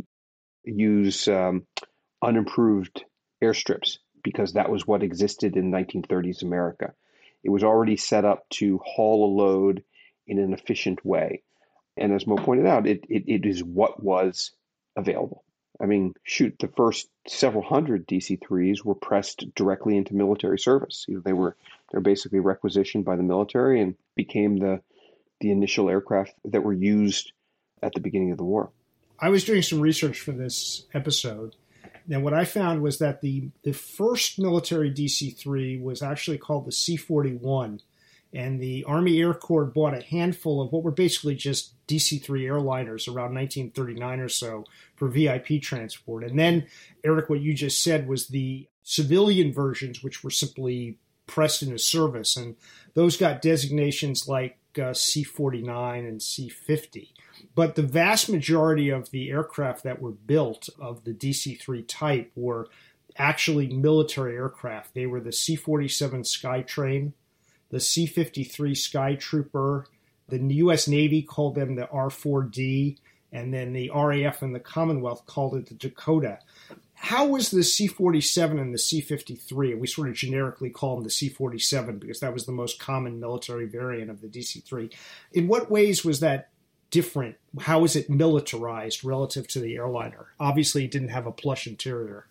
use um, unimproved airstrips because that was what existed in nineteen thirties America. It was already set up to haul a load in an efficient way. And as Mo pointed out, it, it, it is what was available. I mean, shoot, the first several hundred D C threes were pressed directly into military service. You know, they were they're basically requisitioned by the military and became the the initial aircraft that were used at the beginning of the war. I was doing some research for this episode, and what I found was that the, the first military D C three was actually called the C forty-one, and the Army Air Corps bought a handful of what were basically just D C three airliners around nineteen thirty-nine or so for V I P transport. And then, Eric, what you just said was the civilian versions, which were simply pressed into service, and those got designations like uh, C forty-nine and C fifty. But the vast majority of the aircraft that were built of the D C three type were actually military aircraft. They were the C forty-seven Skytrain, the C fifty-three Skytrooper, the U S Navy called them the R four D, and then the R A F and the Commonwealth called it the Dakota. How was the C forty-seven and the C fifty-three? We sort of generically call them the C forty-seven because that was the most common military variant of the D C three. In what ways was that different? How is it militarized relative to the airliner? Obviously, it didn't have a plush interior.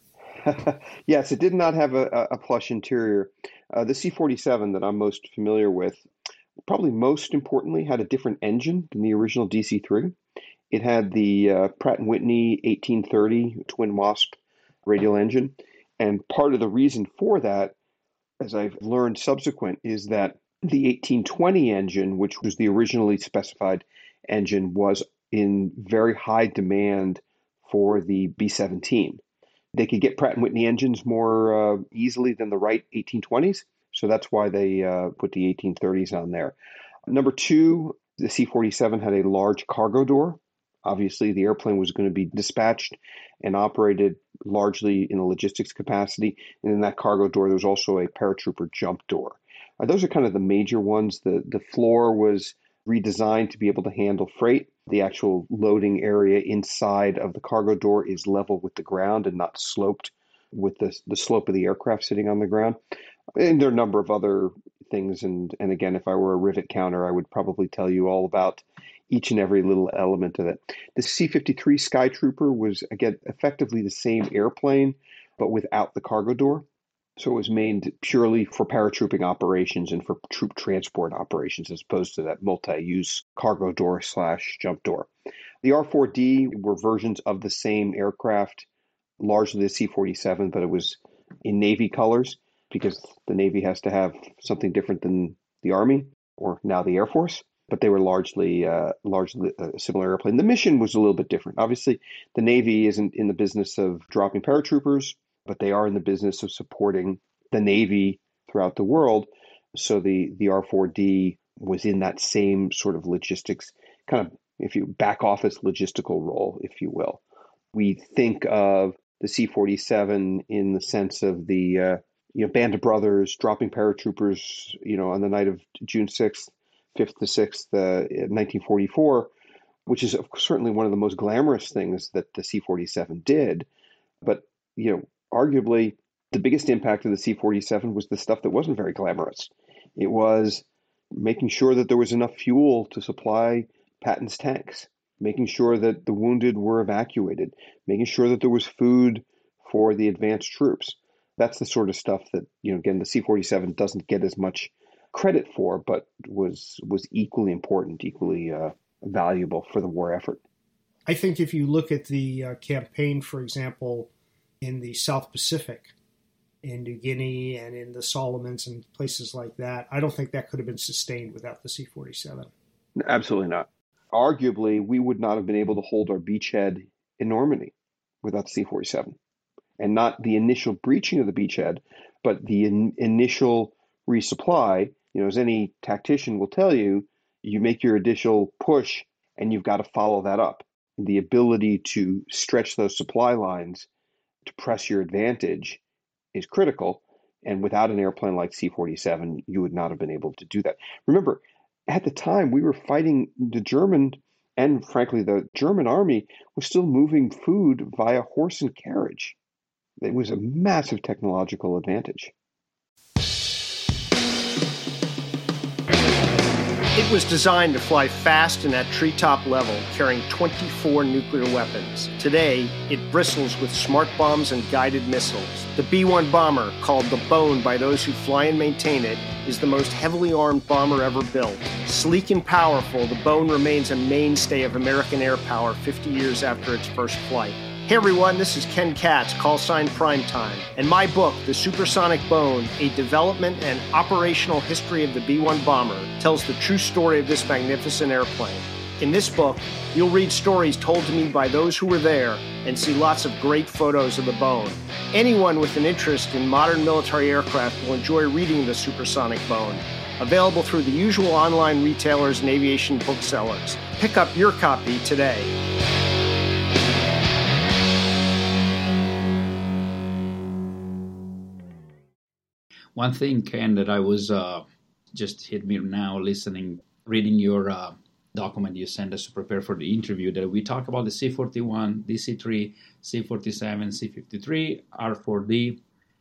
Yes, it did not have a, a plush interior. Uh, the C forty-seven that I'm most familiar with, probably most importantly, had a different engine than the original D C three. It had the uh, Pratt and Whitney eighteen thirty twin WASP radial engine. And part of the reason for that, as I've learned subsequent, is that the eighteen twenty engine, which was the originally specified engine, was in very high demand for the B seventeen. They could get Pratt and Whitney engines more uh, easily than the Wright eighteen twenties. So that's why they uh, put the eighteen thirties on there. Number two, the C forty-seven had a large cargo door. Obviously, the airplane was going to be dispatched and operated largely in a logistics capacity. And in that cargo door, there was also a paratrooper jump door. Uh, those are kind of the major ones. The, the floor was redesigned to be able to handle freight. The actual loading area inside of the cargo door is level with the ground and not sloped with the, the slope of the aircraft sitting on the ground. And there are a number of other things. And, and again, if I were a rivet counter, I would probably tell you all about each and every little element of it. The C fifty-three Skytrooper was, again, effectively the same airplane, but without the cargo door. So it was made purely for paratrooping operations and for troop transport operations, as opposed to that multi-use cargo door slash jump door. The R four D were versions of the same aircraft largely the C forty-seven, but it was in Navy colors because the Navy has to have something different than the Army or now the Air Force. But they were largely uh, largely a similar airplane. The mission was a little bit different. Obviously, the Navy isn't in the business of dropping paratroopers, but they are in the business of supporting the Navy throughout the world. So the, the R four D was in that same sort of logistics, kind of, if you back office logistical role, if you will. We think of the C forty-seven in the sense of the uh, you know Band of Brothers dropping paratroopers, you know, on the night of June sixth. fifth to sixth, uh, nineteen forty-four, which is certainly one of the most glamorous things that the C forty-seven did. But, you know, arguably the biggest impact of the C forty-seven was the stuff that wasn't very glamorous. It was making sure that there was enough fuel to supply Patton's tanks, making sure that the wounded were evacuated, making sure that there was food for the advanced troops. That's the sort of stuff that, you know, again, the C forty-seven doesn't get as much credit for, but was was equally important, equally uh, valuable for the war effort. I think if you look at the uh, campaign, for example, in the South Pacific, in New Guinea and in the Solomons and places like that, I don't think that could have been sustained without the C forty-seven. Absolutely not. Arguably, we would not have been able to hold our beachhead in Normandy without the C forty-seven. And not the initial breaching of the beachhead, but the in- initial resupply. You know, as any tactician will tell you, you make your initial push and you've got to follow that up. The ability to stretch those supply lines to press your advantage is critical. And without an airplane like C forty-seven, you would not have been able to do that. Remember, at the time, we were fighting the German, and frankly, the German army was still moving food via horse and carriage. It was a massive technological advantage. It was designed to fly fast and at treetop level, carrying twenty-four nuclear weapons. Today, it bristles with smart bombs and guided missiles. The B one bomber, called the Bone by those who fly and maintain it, is the most heavily armed bomber ever built. Sleek and powerful, the Bone remains a mainstay of American air power fifty years after its first flight. Hey everyone, this is Ken Katz, call sign Primetime, and my book, The Supersonic Bone, A Development and Operational History of the B one Bomber, tells the true story of this magnificent airplane. In this book, you'll read stories told to me by those who were there and see lots of great photos of the Bone. Anyone with an interest in modern military aircraft will enjoy reading The Supersonic Bone, available through the usual online retailers and aviation booksellers. Pick up your copy today. One thing, Ken, that I was uh, just hit me now listening, reading your uh, document you sent us to prepare for the interview, that we talk about the C forty-one, D C three, C forty-seven, C fifty-three, R four D,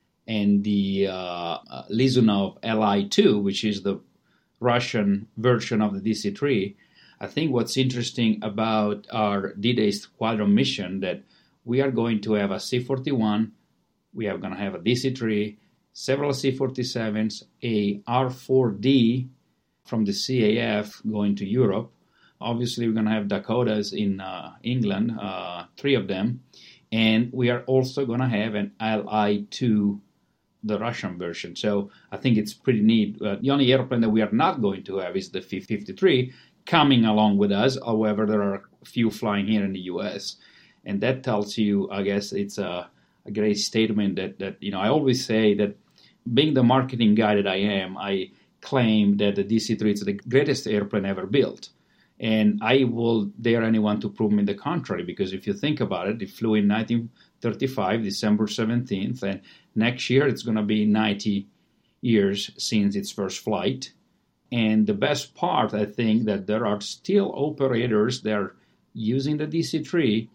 and the uh, Lizunov L I two, which is the Russian version of the D C three. I think what's interesting about our D-Day Squadron mission that we are going to have a C forty-one, we are going to have a D C three, several C forty-sevens, a R four D from the C A F going to Europe. Obviously, we're going to have Dakotas in uh, England, uh, three of them. And we are also going to have an L I two, the Russian version. So I think it's pretty neat. Uh, the only airplane that we are not going to have is the F fifty-three coming along with us. However, there are a few flying here in the U S. And that tells you, I guess, it's a, a great statement that, that, you know, I always say that being the marketing guy that I am, I claim that the D C three is the greatest airplane ever built. And I will dare anyone to prove me the contrary, because if you think about it, it flew in nineteen thirty-five, December seventeenth, and next year it's going to be ninety years since its first flight. And the best part, I think, that there are still operators that are using the D C three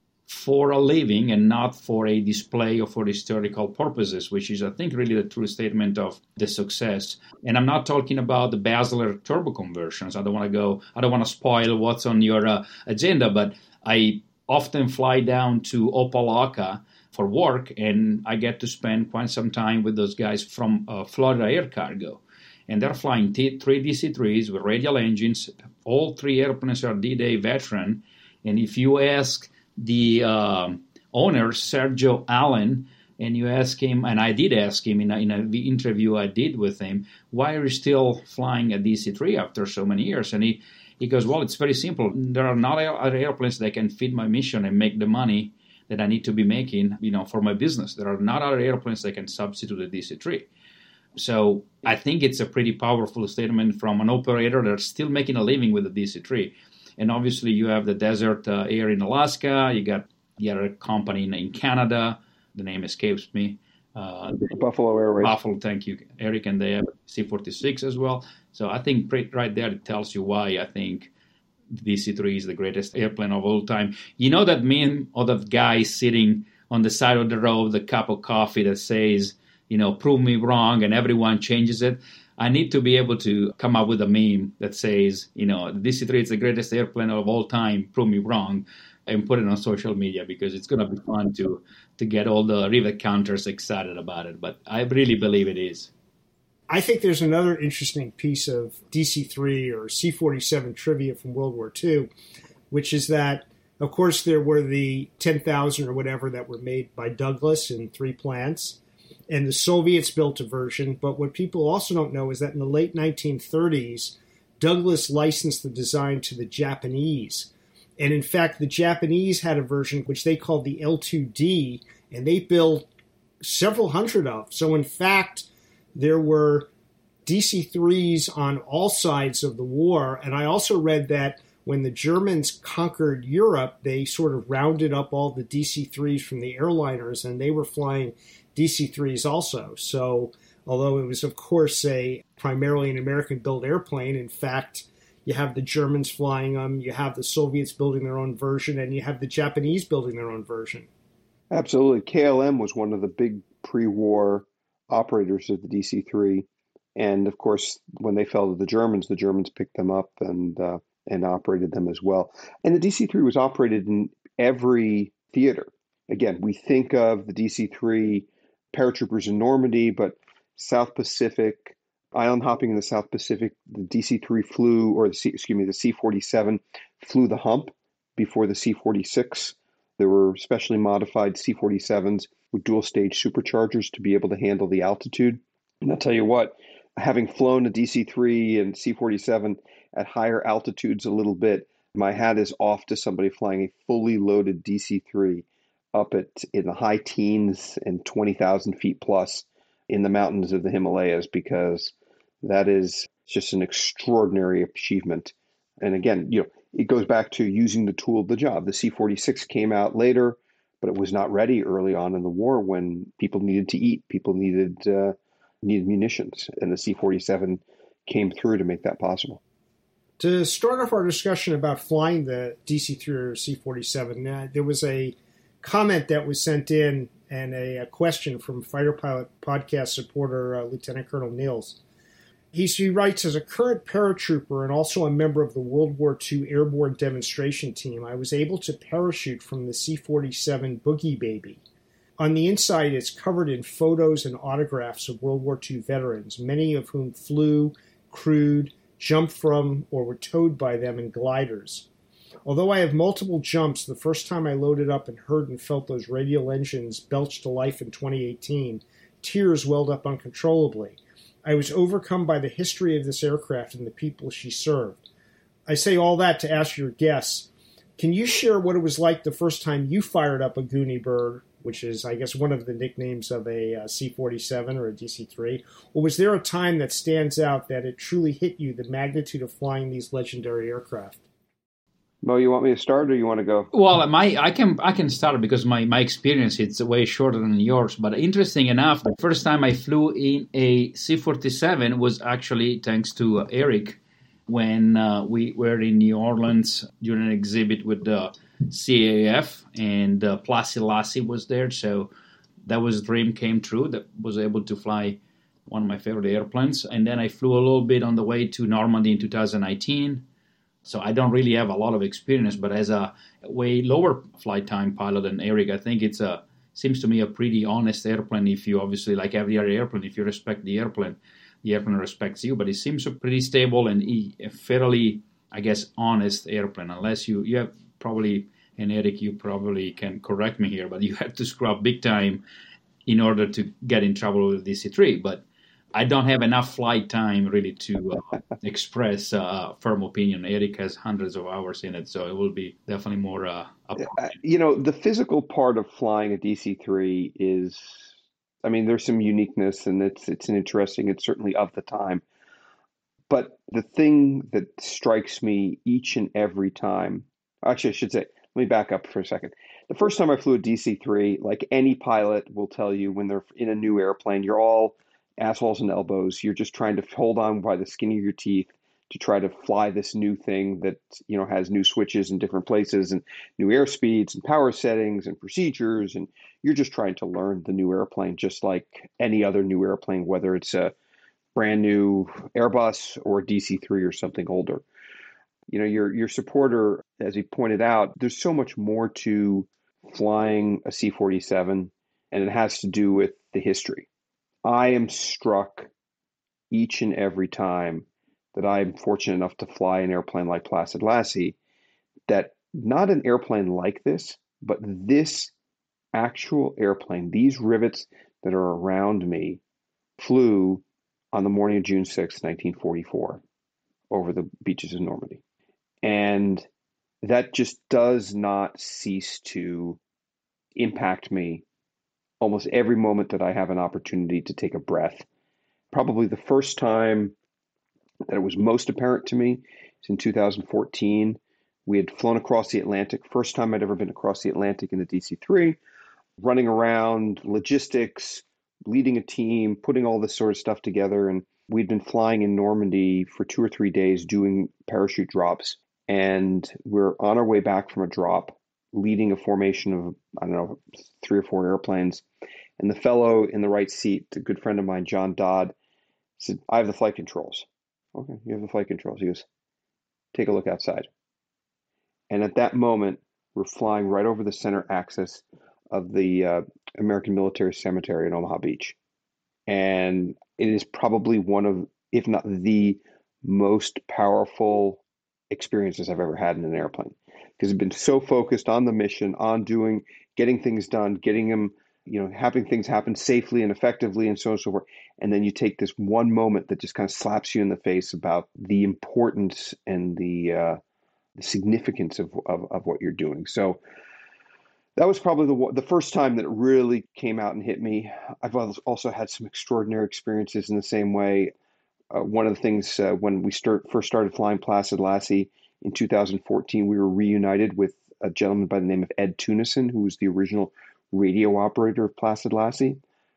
for a living and not for a display or for historical purposes, which is, I think, really the true statement of the success. And I'm not talking about the Basler turbo conversions. I don't want to go, I don't want to spoil what's on your uh, agenda, but I often fly down to Opa-locka for work, and I get to spend quite some time with those guys from uh, Florida Air Cargo. And they're flying t- three D C threes with radial engines. All three airplanes are D-Day veteran. And if you ask the uh, owner, Sergio Allen, and you ask him, and I did ask him in a, in a the interview I did with him, why are you still flying a D C three after so many years? And he, he goes, well, it's very simple. There are not other airplanes that can fit my mission and make the money that I need to be making, you know, for my business. There are not other airplanes that can substitute the D C three. So I think it's a pretty powerful statement from an operator that's still making a living with the D C three. And obviously you have the Desert uh, Air in Alaska, you got the other company in, in Canada, the name escapes me. Uh, Buffalo Airways. Buffalo, thank you, Eric, and they have C forty-six as well. So I think right there it tells you why I think the D C three is the greatest airplane of all time. You know that meme of that guy sitting on the side of the road with a cup of coffee that says, you know, prove me wrong, and everyone changes it. I need to be able to come up with a meme that says, you know, the D C three is the greatest airplane of all time, prove me wrong, and put it on social media because it's going to be fun to to get all the rivet counters excited about it. But I really believe it is. I think there's another interesting piece of D C three or C forty-seven trivia from World War Two, which is that, of course, there were the ten thousand or whatever that were made by Douglas in three plants, and the Soviets built a version. But what people also don't know is that in the late nineteen thirties, Douglas licensed the design to the Japanese. And in fact, the Japanese had a version which they called the L two D, and they built several hundred of. So in fact, there were D C threes on all sides of the war. And I also read that when the Germans conquered Europe, they sort of rounded up all the D C threes from the airliners, and they were flying D C threes also. So although it was, of course, a primarily an American-built airplane, in fact, you have the Germans flying them, you have the Soviets building their own version, and you have the Japanese building their own version. Absolutely. K L M was one of the big pre-war operators of the D C three. And of course, when they fell to the Germans, the Germans picked them up and uh, and operated them as well. And the D C three was operated in every theater. Again, we think of the D C three paratroopers in Normandy, but South Pacific, island hopping in the South Pacific, the D C three flew, or the C, excuse me, the C forty-seven flew the hump before the C forty-six. There were specially modified C forty-sevens with dual stage superchargers to be able to handle the altitude. And I'll tell you what, having flown a D C three and C forty-seven at higher altitudes a little bit, my hat is off to somebody flying a fully loaded D C three up at in the high teens and twenty thousand feet plus in the mountains of the Himalayas, because that is just an extraordinary achievement. And again, you know, it goes back to using the tool of the job. The C forty-six came out later, but it was not ready early on in the war when people needed to eat, people needed uh, needed munitions, and the C forty-seven came through to make that possible. To start off our discussion about flying the D C three or C forty-seven, uh, there was a comment that was sent in and a, a question from Fighter Pilot Podcast supporter uh, Lieutenant Colonel Niels. He, he writes, as a current paratrooper and also a member of the World War Two Airborne Demonstration Team, I was able to parachute from the C forty-seven Boogie Baby. On the inside, it's covered in photos and autographs of World War Two veterans, many of whom flew, crewed, jumped from, or were towed by them in gliders. Although I have multiple jumps, the first time I loaded up and heard and felt those radial engines belch to life in twenty eighteen, tears welled up uncontrollably. I was overcome by the history of this aircraft and the people she served. I say all that to ask your guests, can you share what it was like the first time you fired up a Goonie Bird, which is, I guess, one of the nicknames of a uh, C forty-seven or a D C three? Or was there a time that stands out that it truly hit you, the magnitude of flying these legendary aircraft? Mo, you want me to start or you want to go? Well, my I can I can start because my, my experience it's way shorter than yours. But interesting enough, the first time I flew in a C forty-seven was actually thanks to uh, Eric when uh, we were in New Orleans during an exhibit with the C A F, and uh, Plassy Lassie was there. So that was a dream came true. That was able to fly one of my favorite airplanes. And then I flew a little bit on the way to Normandy in two thousand nineteen. So I don't really have a lot of experience, but as a way lower flight time pilot than Eric, I think it's a seems to me a pretty honest airplane. If you obviously, like every other airplane, if you respect the airplane, the airplane respects you. But it seems a pretty stable and a fairly, I guess, honest airplane. Unless you you have probably and Eric, you probably can correct me here, but you have to scrub big time in order to get in trouble with D C three. But I don't have enough flight time really to uh, express a firm opinion. Eric has hundreds of hours in it, so it will be definitely more uh, up. You know, the physical part of flying a D C three is, I mean, there's some uniqueness, and it's it's an interesting, it's certainly of the time. But the thing that strikes me each and every time, actually, I should say, let me back up for a second. The first time I flew a D C three, like any pilot will tell you when they're in a new airplane, you're all assholes and elbows. You're just trying to hold on by the skin of your teeth to try to fly this new thing that, you know, has new switches in different places and new airspeeds and power settings and procedures. And you're just trying to learn the new airplane, just like any other new airplane, whether it's a brand new Airbus or a D C three or something older. You know, your your supporter, as he pointed out, there's so much more to flying a C forty-seven, and it has to do with the history. I am struck each and every time that I'm fortunate enough to fly an airplane like Placid Lassie, that not an airplane like this, but this actual airplane, these rivets that are around me, flew on the morning of June sixth, nineteen forty-four, over the beaches of Normandy. And that just does not cease to impact me almost every moment that I have an opportunity to take a breath. Probably the first time that it was most apparent to me is in two thousand fourteen. We had flown across the Atlantic, first time I'd ever been across the Atlantic in a D C three, running around, logistics, leading a team, putting all this sort of stuff together. And we'd been flying in Normandy for two or three days doing parachute drops. And we're on our way back from a drop, leading a formation of, I don't know, three or four airplanes. And the fellow in the right seat, a good friend of mine, John Dodd, said, I have the flight controls. Okay, you have the flight controls. He goes, take a look outside. And at that moment, we're flying right over the center axis of the uh, American Military Cemetery in Omaha Beach. And it is probably one of, if not the most powerful experiences I've ever had in an airplane, because I've been so focused on the mission, on doing, getting things done, getting them, you know, having things happen safely and effectively and so on and so forth. And then you take this one moment that just kind of slaps you in the face about the importance and the, uh, the significance of, of, of what you're doing. So that was probably the the first time that it really came out and hit me. I've also had some extraordinary experiences in the same way. Uh, one of the things uh, when we start, first started flying Placid Lassie in two thousand fourteen, we were reunited with a gentleman by the name of Ed Tunison, who was the original radio operator of Placid Lassie.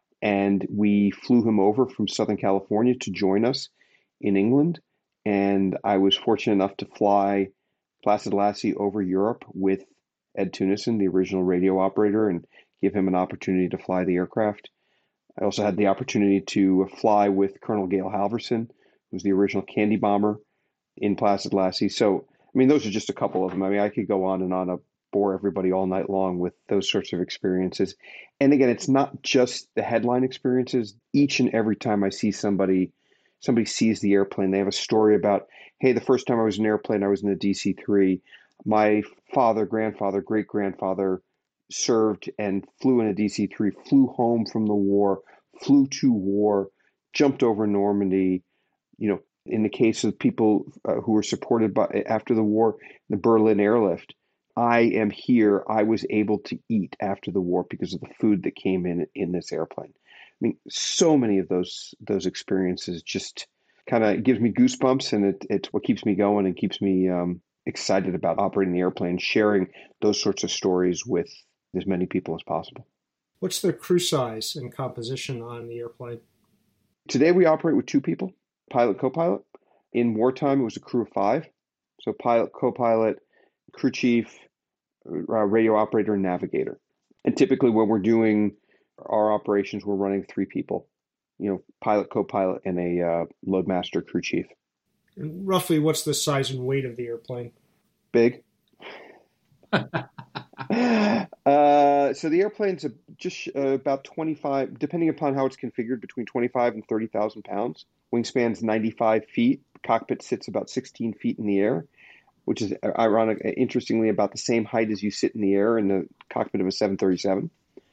And we flew him over from Southern California to join us in England. And I was fortunate enough to fly Placid Lassie over Europe with Ed Tunison, the original radio operator, and give him an opportunity to fly the aircraft. I also had the opportunity to fly with Colonel Gail Halverson, who's the original Candy Bomber in Placid Lassie. So, I mean, those are just a couple of them. I mean, I could go on and on, to bore everybody all night long with those sorts of experiences. And again, it's not just the headline experiences. Each and every time I see somebody, somebody sees the airplane, they have a story about, hey, the first time I was in an airplane, I was in a D C three. My father, grandfather, great-grandfather served and flew in a D C three, flew home from the war, flew to war, jumped over Normandy. You know, in the case of people uh, who were supported by after the war, the Berlin airlift, I am here. I was able to eat after the war because of the food that came in in this airplane. I mean, so many of those those experiences just kind of gives me goosebumps, and it, it's what keeps me going and keeps me um, excited about operating the airplane, sharing those sorts of stories with as many people as possible. What's the crew size and composition on the airplane? Today we operate with two people, pilot, co-pilot. In wartime, it was a crew of five. So pilot, co-pilot, crew chief, uh, radio operator, and navigator. And typically when we're doing our operations, we're running three people, you know, pilot, co-pilot, and a uh, loadmaster crew chief. And roughly, what's the size and weight of the airplane? Big. uh, so the airplane's just uh, about twenty-five, depending upon how it's configured, between twenty-five and thirty thousand pounds. Wingspan's ninety-five feet. Cockpit sits about sixteen feet in the air. which is ironic, interestingly, about the same height as you sit in the air in the cockpit of a seven thirty-seven.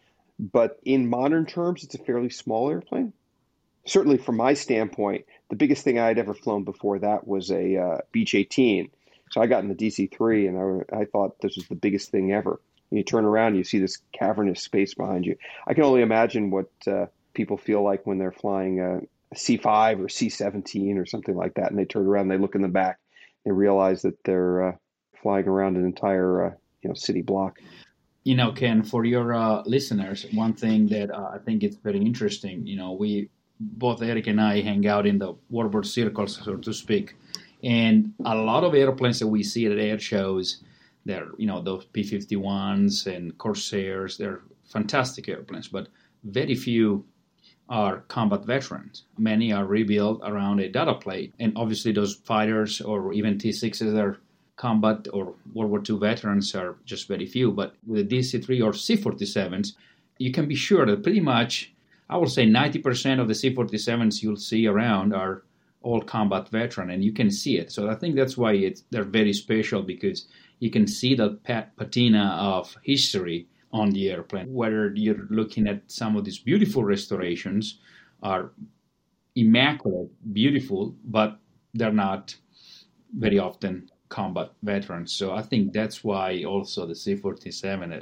But in modern terms, it's a fairly small airplane. Certainly from my standpoint, the biggest thing I'd ever flown before that was a uh, Beech eighteen. So I got in the D C three, and I, I thought this was the biggest thing ever. And you turn around, you see this cavernous space behind you. I can only imagine what uh, people feel like when they're flying a C five or C seventeen or something like that, and they turn around, and they look in the back, they realize that they're uh, flying around an entire uh, you know city block. You know, Ken, for your uh, listeners, one thing that uh, I think is very interesting, you know, we, both Eric and I hang out in the warbird circles, so to speak, and a lot of airplanes that we see at air shows, they're, you know, those P fifty-ones and Corsairs, they're fantastic airplanes, but very few are combat veterans. Many are rebuilt around a data plate, and obviously those fighters or even T sixes are combat or World War Two veterans are just very few. But with the D C three or C forty-sevens, you can be sure that pretty much, I would say ninety percent of the C forty-sevens you'll see around are all combat veteran, and you can see it. So I think that's why it's, they're very special, because you can see the pat- patina of history on the airplane. Whether you're looking at some of these beautiful restorations are immaculate, beautiful, but they're not very often combat veterans. So I think that's why also the C forty-seven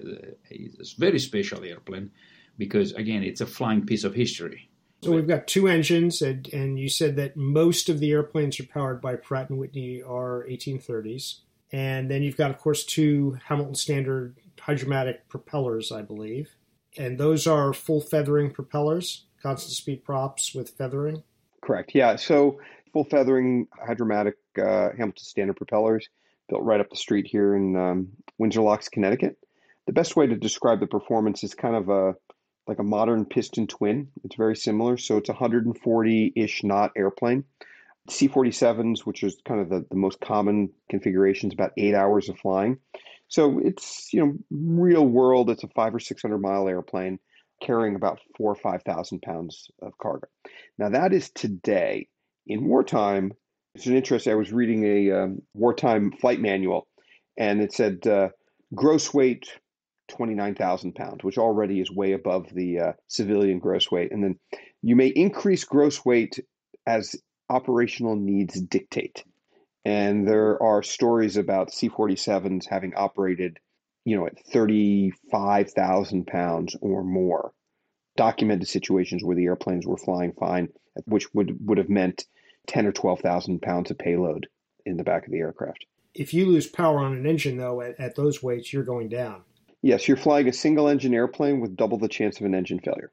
is a very special airplane, because again, it's a flying piece of history. So we've got two engines, and, and you said that most of the airplanes are powered by Pratt and Whitney R eighteen thirties. And then you've got, of course, two Hamilton Standard hydromatic propellers, I believe. And those are full feathering propellers, constant speed props with feathering? Correct, yeah. So full feathering hydromatic uh, Hamilton Standard propellers built right up the street here in um, Windsor Locks, Connecticut. The best way to describe the performance is kind of a like a modern piston twin. It's very similar. So it's a one hundred forty-ish knot airplane. C forty-sevens, which is kind of the, the most common configurations, about eight hours of flying. So it's, you know, real world, it's a five or six hundred mile airplane carrying about four or five thousand pounds of cargo. Now that is today. In wartime, it's an interesting, I was reading a um, wartime flight manual, and it said uh, gross weight twenty-nine thousand pounds, which already is way above the uh, civilian gross weight. And then you may increase gross weight as operational needs dictate. And there are stories about C forty-sevens having operated, you know, at thirty-five thousand pounds or more. Documented situations where the airplanes were flying fine, which would, would have meant ten or twelve thousand pounds of payload in the back of the aircraft. If you lose power on an engine, though, at, at those weights, you're going down. Yes, you're flying a single engine airplane with double the chance of an engine failure.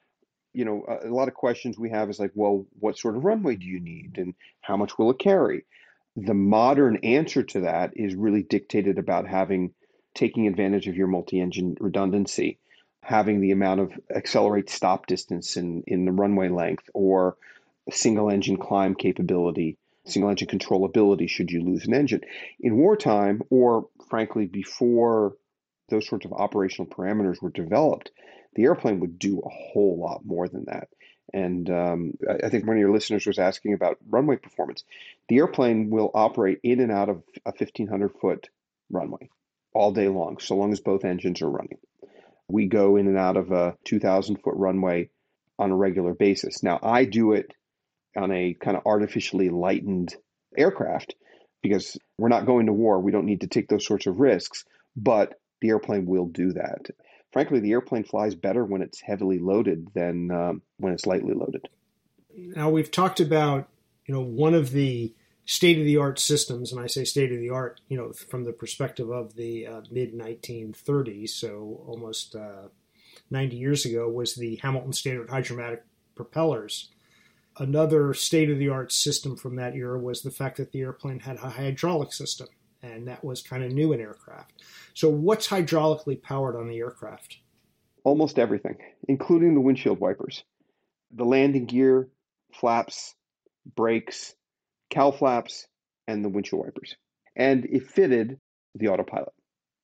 You know, a, a lot of questions we have is like, well, what sort of runway do you need and how much will it carry? The modern answer to that is really dictated about having, taking advantage of your multi-engine redundancy, having the amount of accelerate stop distance in, in the runway length, or single engine climb capability, single engine controllability should you lose an engine. In wartime, or frankly, before those sorts of operational parameters were developed, the airplane would do a whole lot more than that. And um, I think one of your listeners was asking about runway performance. The airplane will operate in and out of a fifteen hundred foot runway all day long, so long as both engines are running. We go in and out of a two thousand foot runway on a regular basis. Now, I do it on a kind of artificially lightened aircraft because we're not going to war. We don't need to take those sorts of risks, but the airplane will do that. Frankly, the airplane flies better when it's heavily loaded than um, when it's lightly loaded. Now, we've talked about, you know, one of the state-of-the-art systems, and I say state-of-the-art, you know, from the perspective of the uh, mid nineteen thirties, so almost uh, ninety years ago, was the Hamilton Standard hydromatic propellers. Another state-of-the-art system from that era was the fact that the airplane had a hydraulic system, and that was kind of new in aircraft. So what's hydraulically powered on the aircraft? Almost everything, including the windshield wipers, the landing gear, flaps, brakes, cowl flaps, and the windshield wipers. And it fitted the autopilot.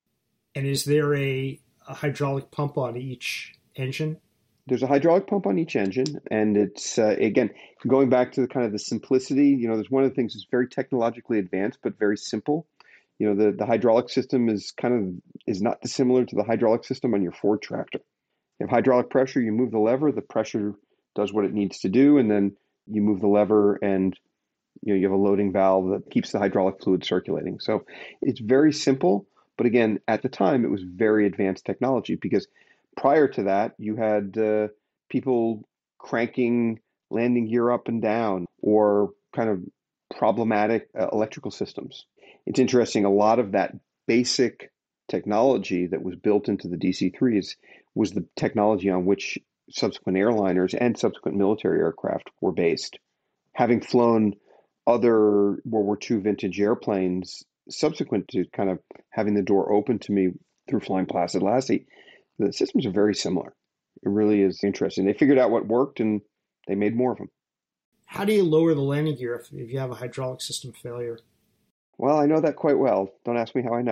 And is there a, a hydraulic pump on each engine? There's a hydraulic pump on each engine, and it's, uh, again, going back to the kind of the simplicity, you know, there's one of the things that's very technologically advanced, but very simple. You know, the, the hydraulic system is kind of is not dissimilar to the hydraulic system on your Ford tractor. You have hydraulic pressure, you move the lever, the pressure does what it needs to do, and then you move the lever and you know you have a loading valve that keeps the hydraulic fluid circulating. So it's very simple, but again, at the time it was very advanced technology because prior to that you had uh, people cranking landing gear up and down or kind of problematic uh, electrical systems. It's interesting, a lot of that basic technology that was built into the D C threes was the technology on which subsequent airliners and subsequent military aircraft were based. Having flown other World War Two vintage airplanes subsequent to kind of having the door open to me through Flying Placid Lassie, the systems are very similar. It really is interesting. They figured out what worked and they made more of them. How do you lower the landing gear if, if you have a hydraulic system failure? Well, I know that quite well. Don't ask me how I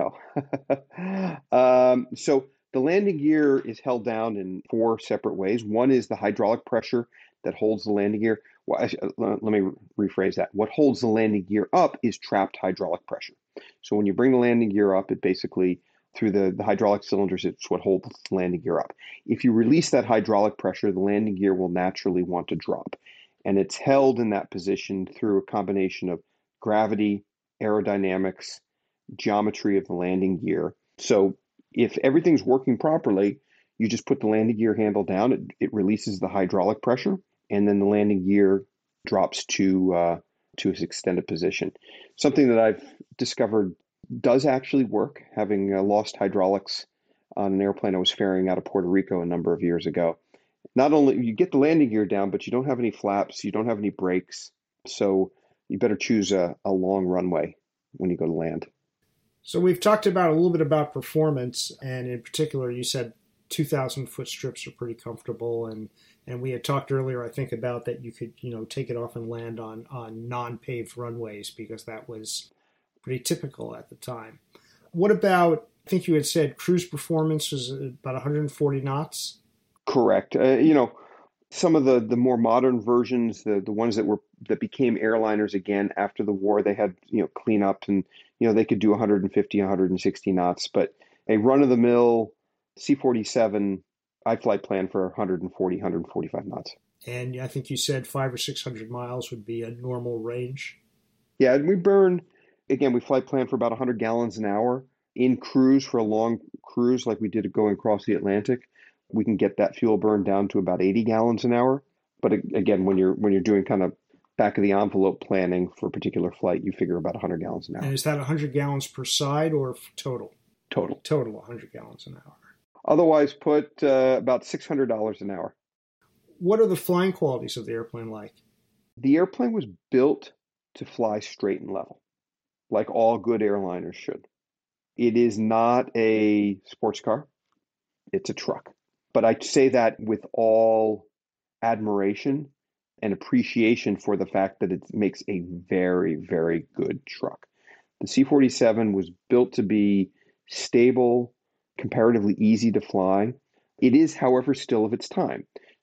know. um, so the landing gear is held down in four separate ways. One is the hydraulic pressure that holds the landing gear. Well, I, let me rephrase that. What holds the landing gear up is trapped hydraulic pressure. So when you bring the landing gear up, it basically, through the, the hydraulic cylinders, it's what holds the landing gear up. If you release that hydraulic pressure, the landing gear will naturally want to drop. And it's held in that position through a combination of gravity, aerodynamics, geometry of the landing gear. So if everything's working properly, you just put the landing gear handle down, it, it releases the hydraulic pressure, and then the landing gear drops to uh, to its extended position. Something that I've discovered does actually work, having uh, lost hydraulics on an airplane I was ferrying out of Puerto Rico a number of years ago. Not only you get the landing gear down, but you don't have any flaps, you don't have any brakes, so you better choose a, a long runway when you go to land. So we've talked about a little bit about performance, and in particular, you said two thousand foot strips are pretty comfortable, and, and we had talked earlier, I think, about that you could, you know, take it off and land on, on non-paved runways because that was pretty typical at the time. What about, I think you had said cruise performance was about one hundred forty knots? Correct. Uh, you know, some of the, the more modern versions, the, the ones that were that became airliners again after the war, they had, you know, cleanup and, you know, they could do one hundred fifty, one hundred sixty knots. But a run-of-the-mill C forty-seven, I flight plan for one hundred forty, one hundred forty-five knots. And I think you said five or six hundred miles would be a normal range. Yeah, and we burn, again, we flight plan for about one hundred gallons an hour. In cruise, for a long cruise like we did going across the Atlantic, we can get that fuel burn down to about eighty gallons an hour. But again, when you're when you're doing kind of back of the envelope planning for a particular flight, you figure about one hundred gallons an hour. And is that one hundred gallons per side or total? Total. Total one hundred gallons an hour. Otherwise, put uh, about six hundred dollars an hour. What are the flying qualities of the airplane like? The airplane was built to fly straight and level, like all good airliners should. It is not a sports car. It's a truck. But I say that with all admiration and appreciation for the fact that it makes a very, very good truck. The C forty-seven was built to be stable, comparatively easy to fly. It is, however, still of its time.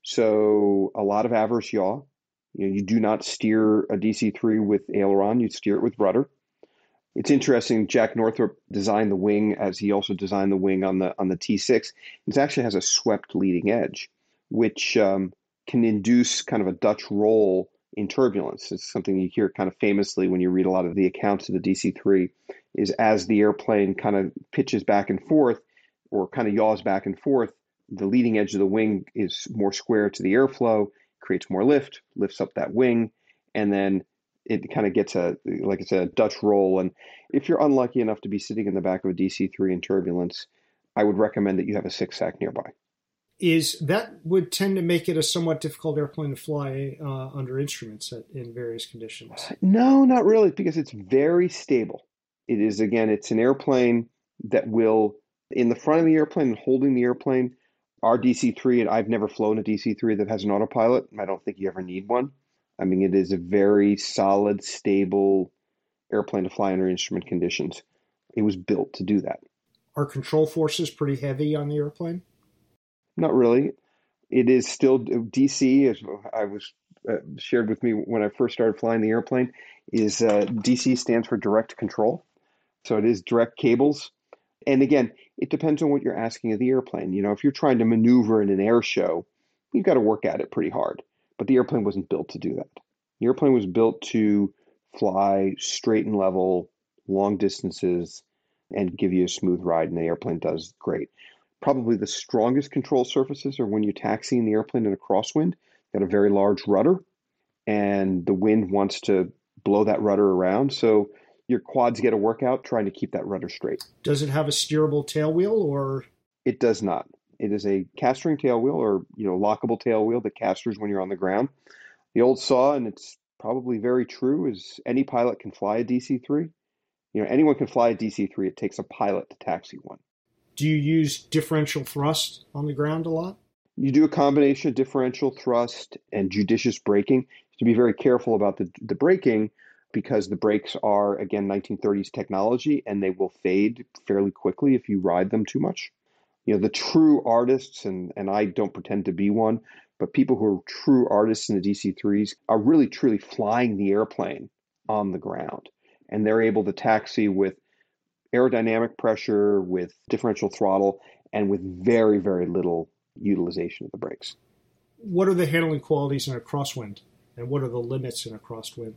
So a lot of avers yaw. You know, you do not steer a D C three with aileron, you steer it with rudder. It's interesting, Jack Northrop designed the wing as he also designed the wing on the on the T six. It actually has a swept leading edge, which um, can induce kind of a Dutch roll in turbulence. It's something you hear kind of famously when you read a lot of the accounts of the D C three, is as the airplane kind of pitches back and forth or kind of yaws back and forth, the leading edge of the wing is more square to the airflow, creates more lift, lifts up that wing, and then it kind of gets a, like I said, a Dutch roll. And if you're unlucky enough to be sitting in the back of a D C three in turbulence, I would recommend that you have a six sack nearby. Is that would tend to make it a somewhat difficult airplane to fly uh, under instruments at, in various conditions? No, not really, because it's very stable. It is, again, it's an airplane that will, in the front of the airplane and holding the airplane, our D C three, and I've never flown a D C three that has an autopilot. I don't think you ever need one. I mean, it is a very solid, stable airplane to fly under instrument conditions. It was built to do that. Are control forces pretty heavy on the airplane? Not really. It is still D C, as I was uh, shared with me when I first started flying the airplane, is uh, D C stands for direct control. So it is direct cables. And again, it depends on what you're asking of the airplane. You know, if you're trying to maneuver in an air show, you've got to work at it pretty hard. But the airplane wasn't built to do that. The airplane was built to fly straight and level, long distances, and give you a smooth ride, and the airplane does great. Probably the strongest control surfaces are when you're taxiing the airplane in a crosswind. Got a very large rudder, and the wind wants to blow that rudder around. So your quads get a workout trying to keep that rudder straight. Does it have a steerable tail wheel, or? It does not. It is a castering tail wheel, or you know, lockable tail wheel that casters when you're on the ground. The old saw, and it's probably very true, is any pilot can fly a D C three. You know, anyone can fly a D C three. It takes a pilot to taxi one. Do you use differential thrust on the ground a lot? You do a combination of differential thrust and judicious braking. You have to be very careful about the, the braking because the brakes are, again, nineteen thirties technology, and they will fade fairly quickly if you ride them too much. You know, the true artists, and, and I don't pretend to be one, but people who are true artists in the D C threes are really, truly flying the airplane on the ground. And they're able to taxi with aerodynamic pressure, with differential throttle, and with very, very little utilization of the brakes. What are the handling qualities in a crosswind, and what are the limits in a crosswind?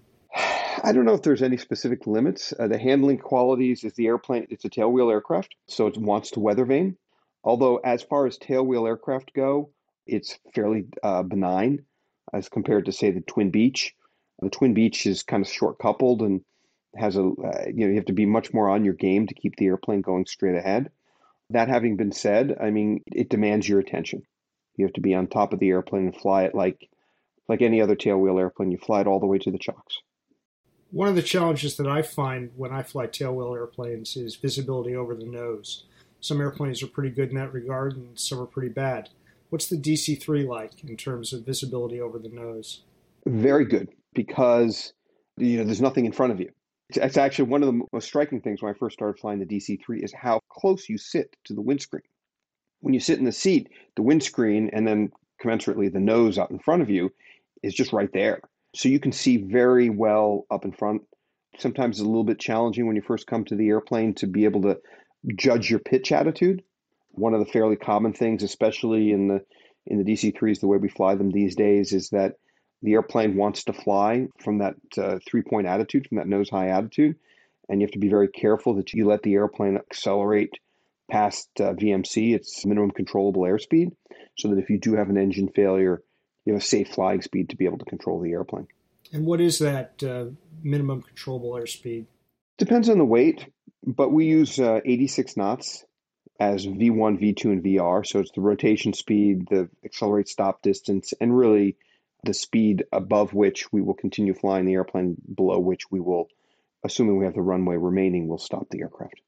I don't know if there's any specific limits. Uh, the handling qualities is the airplane, it's a tailwheel aircraft, so it wants to weather vane. Although as far as tailwheel aircraft go, it's fairly uh, benign as compared to, say, the Twin Beech. The Twin Beech is kind of short coupled and has a, uh, you know, you have to be much more on your game to keep the airplane going straight ahead. That having been said, I mean, it demands your attention. You have to be on top of the airplane and fly it like, like any other tailwheel airplane. You fly it all the way to the chocks. One of the challenges that I find when I fly tailwheel airplanes is visibility over the nose. Some airplanes are pretty good in that regard, and some are pretty bad. What's the D C three like in terms of visibility over the nose? Very good, because you know there's nothing in front of you. It's, it's actually one of the most striking things when I first started flying the D C three is how close you sit to the windscreen. When you sit in the seat, the windscreen and then commensurately the nose out in front of you is just right there. So you can see very well up in front. Sometimes it's a little bit challenging when you first come to the airplane to be able to judge your pitch attitude. One of the fairly common things, especially in the in the D C threes, the way we fly them these days, is that the airplane wants to fly from that uh, three-point attitude, from that nose-high attitude, and you have to be very careful that you let the airplane accelerate past uh, V M C, its minimum controllable airspeed, so that if you do have an engine failure, you have a safe flying speed to be able to control the airplane. And what is that uh, minimum controllable airspeed? Depends on the weight, but we use uh, eighty-six knots as V one, V two, and V R. So it's the rotation speed, the accelerate stop distance, and really the speed above which we will continue flying the airplane, below which we will, assuming we have the runway remaining, will stop the aircraft.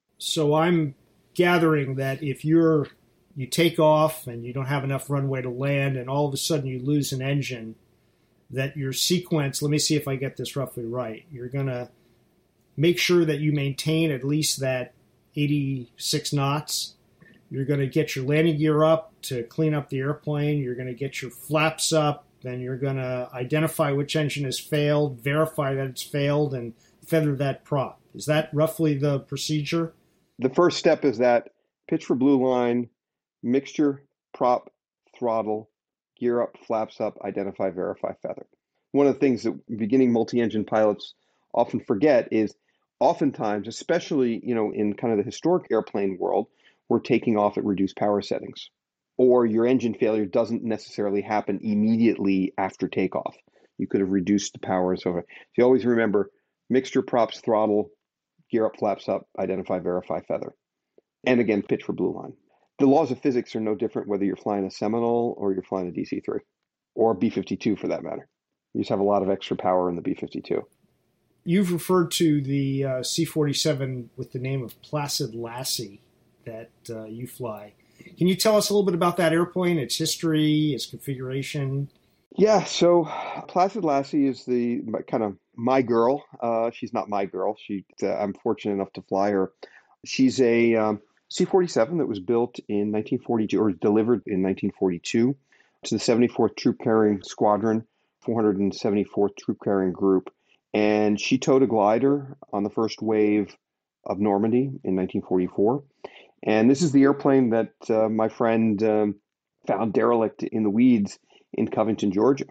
So I'm gathering that if you're you take off and you don't have enough runway to land and all of a sudden you lose an engine, that your sequence, let me see if I get this roughly right, you're going to make sure that you maintain at least that eighty-six knots. You're going to get your landing gear up to clean up the airplane. You're going to get your flaps up. Then you're going to identify which engine has failed, verify that it's failed, and feather that prop. Is that roughly the procedure? The first step is that pitch for blue line, mixture, prop, throttle, gear up, flaps up, identify, verify, feather. One of the things that beginning multi-engine pilots often forget is oftentimes, especially you know in kind of the historic airplane world, we're taking off at reduced power settings, or your engine failure doesn't necessarily happen immediately after takeoff. You could have reduced the power and so forth. So you always remember mixture, props, throttle, gear up, flaps up, identify, verify, feather. And again, pitch for blue line. The laws of physics are no different whether you're flying a Seminole or you're flying a D C three, or B fifty-two for that matter. You just have a lot of extra power in the B fifty-two. You've referred to the uh, C forty-seven with the name of Placid Lassie that uh, you fly. Can you tell us a little bit about that airplane, its history, its configuration? Yeah, so Placid Lassie is the kind of my girl. Uh, she's not my girl. She, uh, I'm fortunate enough to fly her. She's a um, C forty-seven that was built in nineteen forty-two, or delivered in nineteen forty-two to the seventy-fourth Troop Carrying Squadron, four hundred seventy-fourth Troop Carrying Group. And she towed a glider on the first wave of Normandy in nineteen forty-four. And this is the airplane that uh, my friend um, found derelict in the weeds in Covington, Georgia.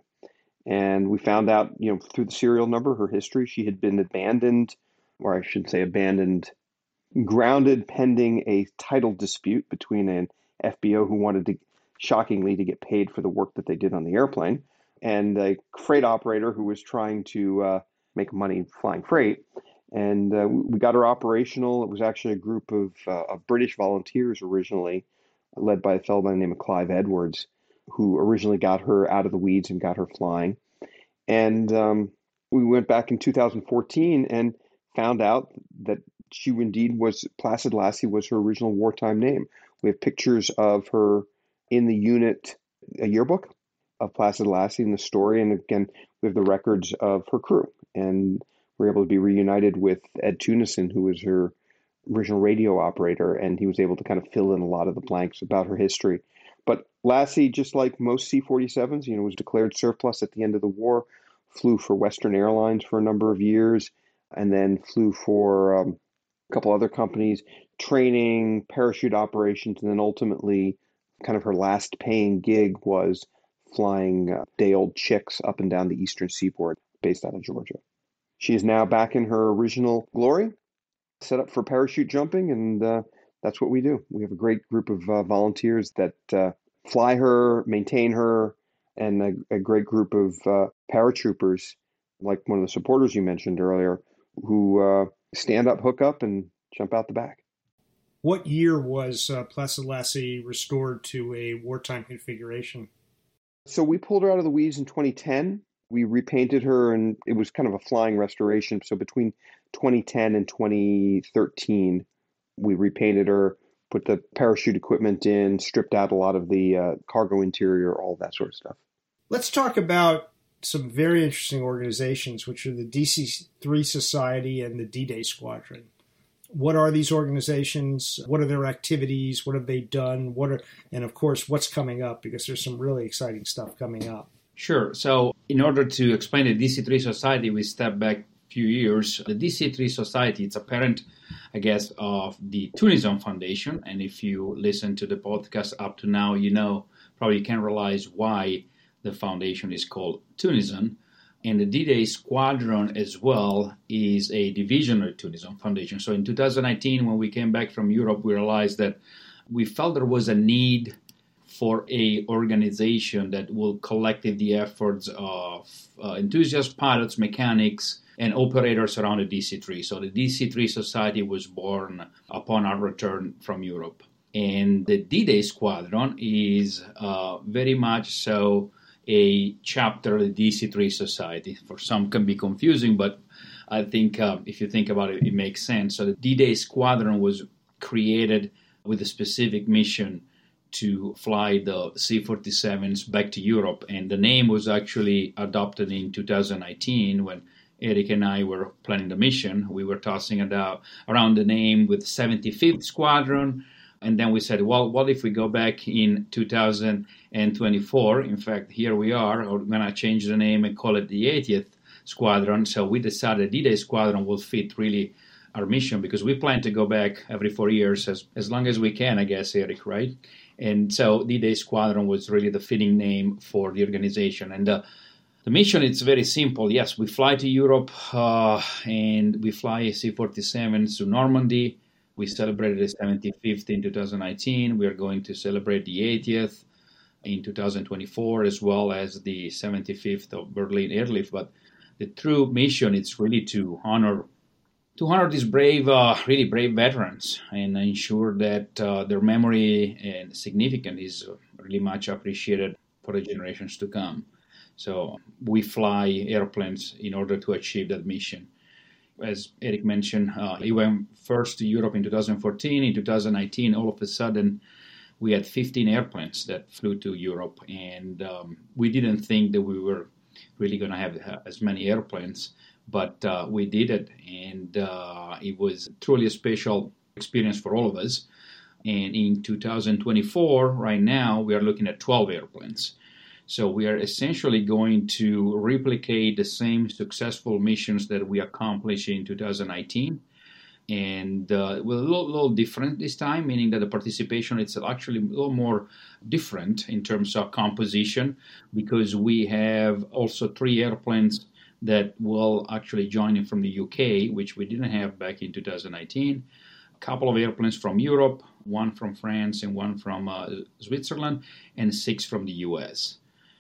And we found out, you know, through the serial number, her history. She had been abandoned, or I should say abandoned, grounded pending a title dispute between an F B O who wanted to, shockingly, to get paid for the work that they did on the airplane, and a freight operator who was trying to uh, make money flying freight. And uh, we got her operational. It was actually a group of, uh, of British volunteers originally, led by a fellow by the name of Clive Edwards, who originally got her out of the weeds and got her flying. And um, we went back in two thousand fourteen and found out that she indeed was, Placid Lassie was her original wartime name. We have pictures of her in the unit, a yearbook of Placid Lassie in the story. And again, we have the records of her crew. And we're able to be reunited with Ed Tunison, who was her original radio operator, and he was able to kind of fill in a lot of the blanks about her history. But Lassie, just like most C forty-sevens, you know, was declared surplus at the end of the war, flew for Western Airlines for a number of years, and then flew for um, a couple other companies, training, parachute operations, and then ultimately kind of her last paying gig was flying uh, day-old chicks up and down the eastern seaboard based out of Georgia. She is now back in her original glory, set up for parachute jumping, and uh, that's what we do. We have a great group of uh, volunteers that uh, fly her, maintain her, and a, a great group of uh, paratroopers, like one of the supporters you mentioned earlier, who uh, stand up, hook up, and jump out the back. What year was uh, Placid Lassie restored to a wartime configuration? So we pulled her out of the weeds in twenty ten. We repainted her, and it was kind of a flying restoration. So between twenty ten and twenty thirteen, we repainted her, put the parachute equipment in, stripped out a lot of the uh, cargo interior, all that sort of stuff. Let's talk about some very interesting organizations, which are the D C three Society and the D-Day Squadron. What are these organizations? What are their activities? What have they done? What are, and of course, what's coming up? Because there's some really exciting stuff coming up. Sure. So in order to explain the D C three Society, we step back a few years. The D C three Society, it's a parent, I guess, of the Tunison Foundation. And if you listen to the podcast up to now, you know, probably you can realize why the foundation is called Tunison. And the D-Day Squadron as well is a division of the Tunison Foundation. So in two thousand nineteen, when we came back from Europe, we realized that we felt there was a need for a organization that will collective the efforts of uh, enthusiast pilots, mechanics, and operators around the D C three. So the D C three Society was born upon our return from Europe. And the D-Day Squadron is uh, very much so a chapter of the D C three Society. For some can be confusing, but I think uh, if you think about it, it makes sense. So the D-Day Squadron was created with a specific mission to fly the C forty-sevens back to Europe. And the name was actually adopted in two thousand nineteen when Eric and I were planning the mission. We were tossing it out around the name with seventy-fifth Squadron. And then we said, well, what if we go back in two thousand twenty-four? In fact, here we are. We're going to change the name and call it the eightieth Squadron. So we decided D-Day Squadron will fit really our mission because we plan to go back every four years as, as long as we can, I guess, Eric, right? And so D-Day Squadron was really the fitting name for the organization. And the, the mission, it's very simple. Yes, we fly to Europe uh, and we fly C forty-sevens to Normandy. We celebrated the seventy-fifth in two thousand nineteen. We are going to celebrate the eightieth in two thousand twenty-four, as well as the seventy-fifth of Berlin Airlift. But the true mission is really to honor to honor these brave, uh, really brave veterans and ensure that uh, their memory and significance is really much appreciated for the generations to come. So we fly airplanes in order to achieve that mission. As Eric mentioned, uh, he went first to Europe in two thousand fourteen. In two thousand nineteen, all of a sudden, we had fifteen airplanes that flew to Europe. And um, we didn't think that we were really going to have uh, as many airplanes, but uh, we did it. And uh, it was truly a special experience for all of us. And in two thousand twenty-four, right now, we are looking at twelve airplanes. So we are essentially going to replicate the same successful missions that we accomplished in two thousand nineteen. And uh, it was a little, little different this time, meaning that the participation is actually a little more different in terms of composition, because we have also three airplanes that will actually join in from the U K, which we didn't have back in two thousand nineteen. A couple of airplanes from Europe, one from France and one from uh, Switzerland, and six from the U S.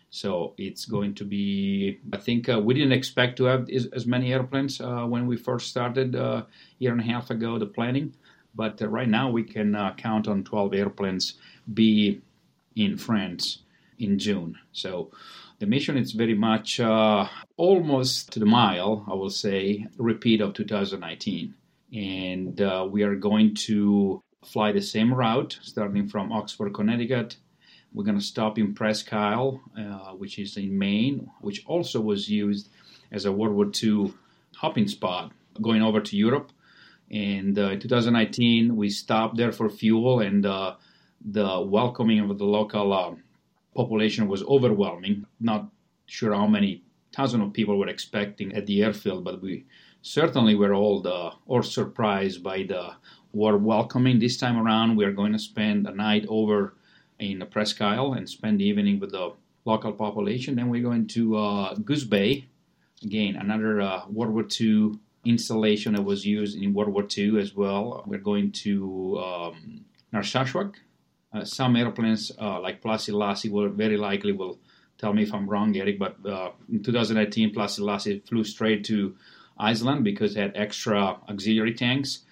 So it's going to be, I think uh, we didn't expect to have as, as many airplanes uh, when we first started uh, a year and a half ago, the planning. But uh, right now we can uh, count on twelve airplanes be in France in June. So the mission is very much uh, almost to the mile, I will say, repeat of two thousand nineteen. And uh, we are going to fly the same route, starting from Oxford, Connecticut. We're going to stop in Presque Isle, uh, which is in Maine, which also was used as a World War Two hopping spot going over to Europe. And uh, in two thousand nineteen, we stopped there for fuel, and uh, the welcoming of the local uh, population was overwhelming. Not sure how many thousands of people were expecting at the airfield, but we certainly were all the, or surprised by the warm welcoming. This time around, we are going to spend a night over in Presque Isle and spend the evening with the local population. Then we're going to uh, Goose Bay, again, another uh, World War Two installation that was used in World War Two as well. We're going to um, Narsarsuaq. Uh, some airplanes, uh, like Placid Lassie, will very likely will tell me if I'm wrong, Eric, but uh, in two thousand nineteen, Placid Lassie flew straight to Iceland because it had extra auxiliary tanks.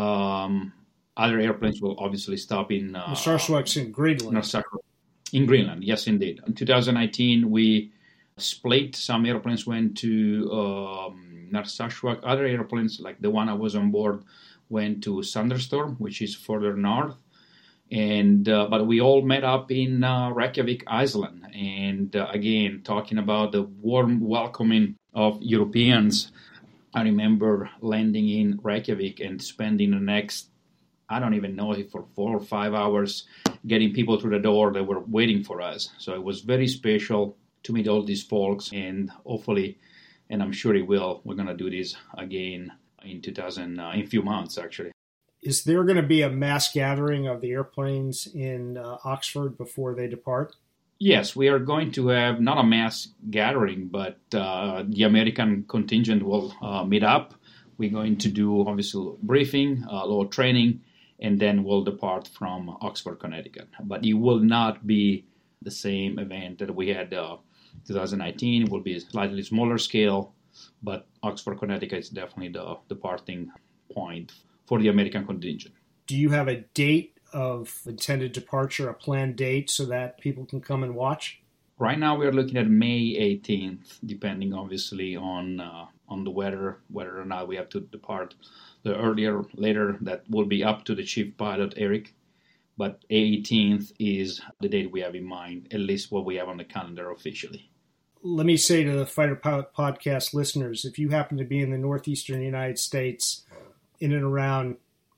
Um, Other airplanes will obviously stop in uh, Narsarsuaq's in Greenland. Narsarsuaq. In Greenland, yes, indeed. In two thousand nineteen, we split. Some airplanes went to um, Narsarsuaq. Other airplanes, like the one I was on board, went to Thunderstorm, which is further north. And uh, but we all met up in uh, Reykjavik, Iceland. And uh, again, talking about the warm welcoming of Europeans, I remember landing in Reykjavik and spending the next, I don't even know if for four or five hours, getting people through the door that were waiting for us. So it was very special to meet all these folks, and hopefully, and I'm sure it will, we're going to do this again in two thousand, uh, in a few months actually. Is there going to be a mass gathering of the airplanes in uh, Oxford before they depart? Yes, we are going to have not a mass gathering, but uh, the American contingent will uh, meet up. We're going to do obviously a briefing, a little training, and then we'll depart from Oxford, Connecticut. But it will not be the same event that we had uh, twenty nineteen. It will be a slightly smaller scale, but Oxford, Connecticut is definitely the departing point for the American contingent. Do you have a date of intended departure, a planned date, so that people can come and watch? Right now we are looking at May eighteenth, depending obviously on uh, on the weather, whether or not we have to depart the earlier, later. That will be up to the chief pilot, Eric. But eighteenth is the date we have in mind, at least what we have on the calendar officially. Let me say to the Fighter Pilot Podcast listeners, if you happen to be in the northeastern United States in and around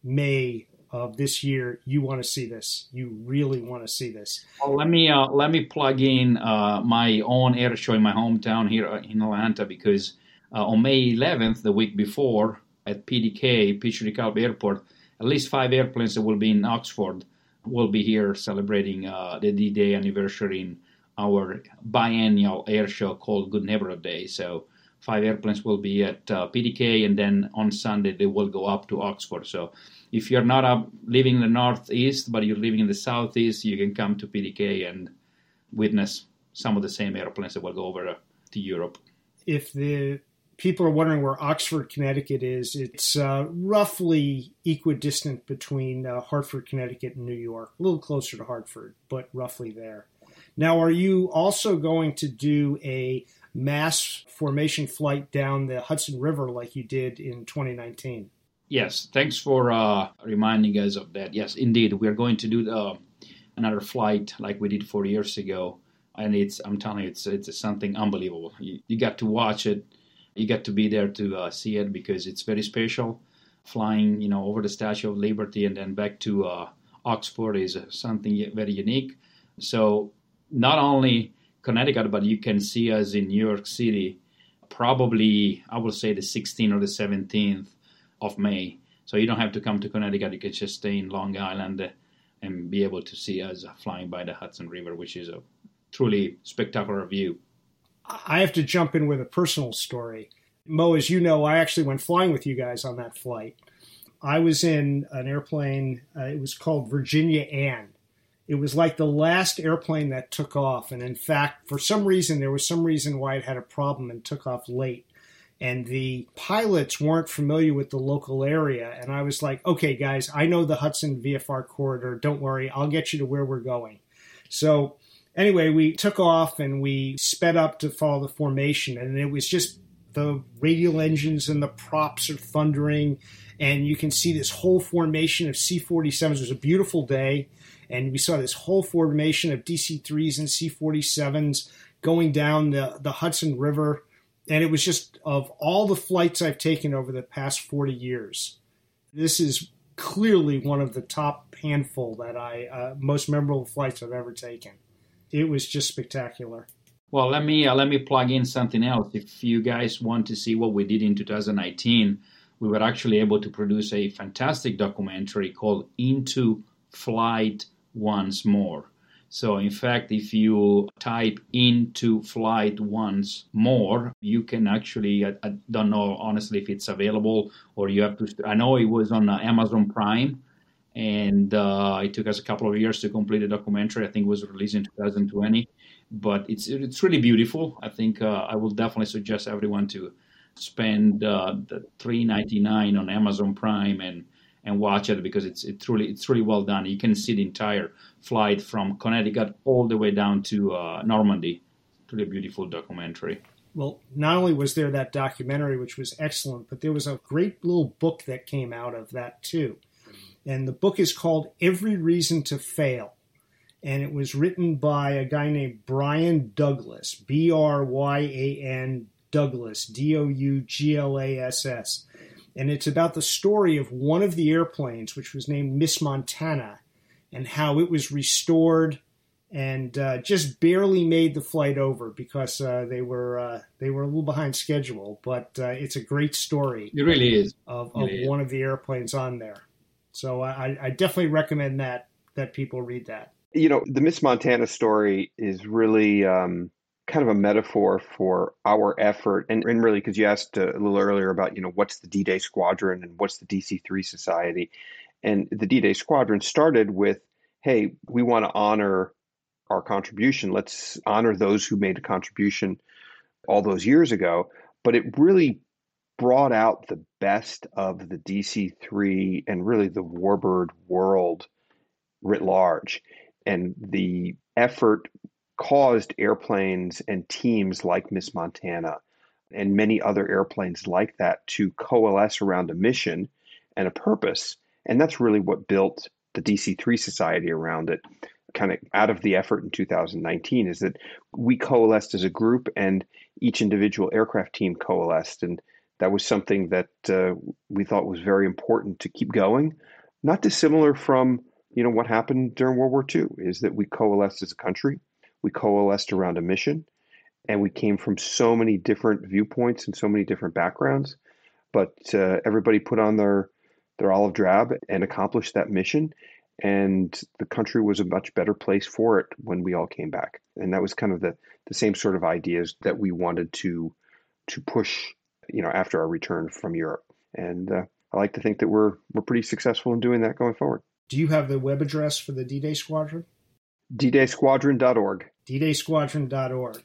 May of this year, you want to see this. You really want to see this. Well, let me uh, let me plug in uh, my own air show in my hometown here in Atlanta, because uh, on May eleventh, the week before, at P D K, Peachtree DeKalb Airport, at least five airplanes that will be in Oxford will be here celebrating uh, the D-Day anniversary in our biennial air show called Good Neighborhood Day. So five airplanes will be at uh, P D K, and then on Sunday they will go up to Oxford. So if you're not up living in the northeast, but you're living in the southeast, you can come to P D K and witness some of the same airplanes that will go over uh, to Europe. If the people are wondering where Oxford, Connecticut is, it's uh, roughly equidistant between uh, Hartford, Connecticut, and New York. A little closer to Hartford, but roughly there. Now, are you also going to do a mass formation flight down the Hudson River like you did in twenty nineteen? Yes, thanks for uh, reminding us of that. Yes, indeed, we are going to do the, another flight like we did four years ago, and it's I'm telling you, it's it's something unbelievable. You, you got to watch it, you got to be there to uh, see it, because it's very special. Flying, you know, over the Statue of Liberty and then back to uh, Oxford is something very unique. So not only Connecticut, but you can see us in New York City, probably I would say the sixteenth or the seventeenth of May. So you don't have to come to Connecticut. You can just stay in Long Island uh, and be able to see us flying by the Hudson River, which is a truly spectacular view. I have to jump in with a personal story. Mo, as you know, I actually went flying with you guys on that flight. I was in an airplane, uh, it was called Virginia Ann. It was like the last airplane that took off. And in fact, for some reason, there was some reason why it had a problem and took off late. And the pilots weren't familiar with the local area. And I was like, okay, guys, I know the Hudson V F R corridor. Don't worry, I'll get you to where we're going. So anyway, we took off and we sped up to follow the formation. And it was just the radial engines and the props are thundering. And you can see this whole formation of C forty-sevens. It was a beautiful day. And we saw this whole formation of D C threes and C forty-sevens going down the, the Hudson River. And it was just, of all the flights I've taken over the past forty years, this is clearly one of the top handful that I, uh, most memorable flights I've ever taken. It was just spectacular. Well, let me uh, let me plug in something else. If you guys want to see what we did in two thousand nineteen, we were actually able to produce a fantastic documentary called Into Flight Once More. So, in fact, if you type Into Flight Once More, you can actually, I, I don't know honestly if it's available or you have to, I know it was on uh, Amazon Prime, and uh, it took us a couple of years to complete the documentary. I think it was released in two thousand twenty, but it's it's really beautiful. I think uh, I will definitely suggest everyone to spend uh, the three ninety-nine on Amazon Prime and and watch it, because it's it truly it's really well done. You can see the entire flight from Connecticut all the way down to uh, Normandy. It's really beautiful documentary. Well, not only was there that documentary, which was excellent, but there was a great little book that came out of that too. And the book is called Every Reason to Fail. And it was written by a guy named Brian Douglas, B R Y A N Douglas, D O U G L A S S. And it's about the story of one of the airplanes, which was named Miss Montana, and how it was restored and uh, just barely made the flight over because uh, they were uh, they were a little behind schedule. But uh, it's a great story. It really is. Of, it of really one is. of the airplanes on there. So I, I definitely recommend that that people read that. You know, the Miss Montana story is really um, kind of a metaphor for our effort. And, and really, because you asked a little earlier about, you know, what's the D-Day Squadron and what's the D C three Society? And the D-Day Squadron started with, hey, we want to honor our contribution. Let's honor those who made a contribution all those years ago. But it really brought out the best of the D C three and really the Warbird world writ large. And the effort caused airplanes and teams like Miss Montana and many other airplanes like that to coalesce around a mission and a purpose. And that's really what built the D C three Society around it, kind of out of the effort in two thousand nineteen, is that we coalesced as a group and each individual aircraft team coalesced. And that was something that uh, we thought was very important to keep going, not dissimilar from, you know, what happened during World War Two, is that we coalesced as a country, we coalesced around a mission, and we came from so many different viewpoints and so many different backgrounds, but uh, everybody put on their, their olive drab and accomplished that mission, and the country was a much better place for it when we all came back. And that was kind of the, the same sort of ideas that we wanted to to push, you know, after our return from Europe. And uh, I like to think that we're we're pretty successful in doing that going forward. Do you have the web address for the D-Day Squadron? D day squadron dot org. D day squadron dot org.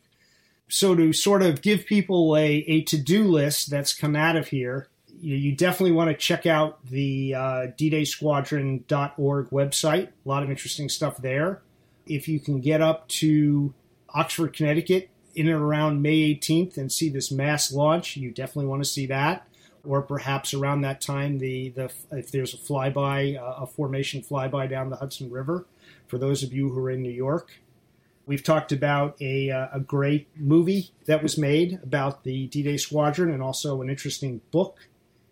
So to sort of give people a, a to-do list that's come out of here, you, you definitely want to check out the uh, D day squadron dot org website. A lot of interesting stuff there. If you can get up to Oxford, Connecticut in and around May eighteenth and see this mass launch, you definitely want to see that. Or perhaps around that time, the, the if there's a flyby, uh, a formation flyby down the Hudson River, for those of you who are in New York. We've talked about a, uh, a great movie that was made about the D-Day Squadron and also an interesting book.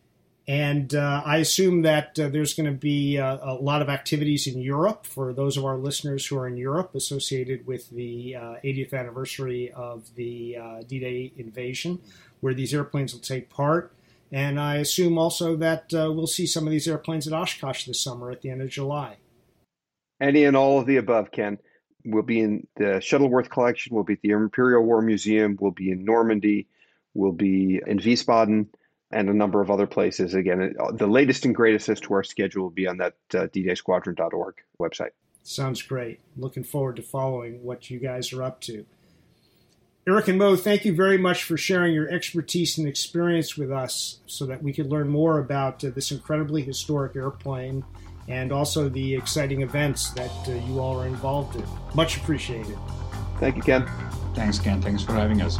And uh, I assume that uh, there's going to be uh, a lot of activities in Europe for those of our listeners who are in Europe associated with the uh, eightieth anniversary of the uh, D-Day invasion, where these airplanes will take part. And I assume also that uh, we'll see some of these airplanes at Oshkosh this summer at the end of July. Any and all of the above, Ken. We'll be in the Shuttleworth Collection. We'll be at the Imperial War Museum. We'll be in Normandy. We'll be in Wiesbaden and a number of other places. Again, the latest and greatest as to our schedule will be on that uh, d day squadron dot org website. Sounds great. Looking forward to following what you guys are up to. Eric and Mo, thank you very much for sharing your expertise and experience with us so that we could learn more about uh, this incredibly historic airplane and also the exciting events that uh, you all are involved in. Much appreciated. Thank you, Ken. Thanks, Ken. Thanks for having us.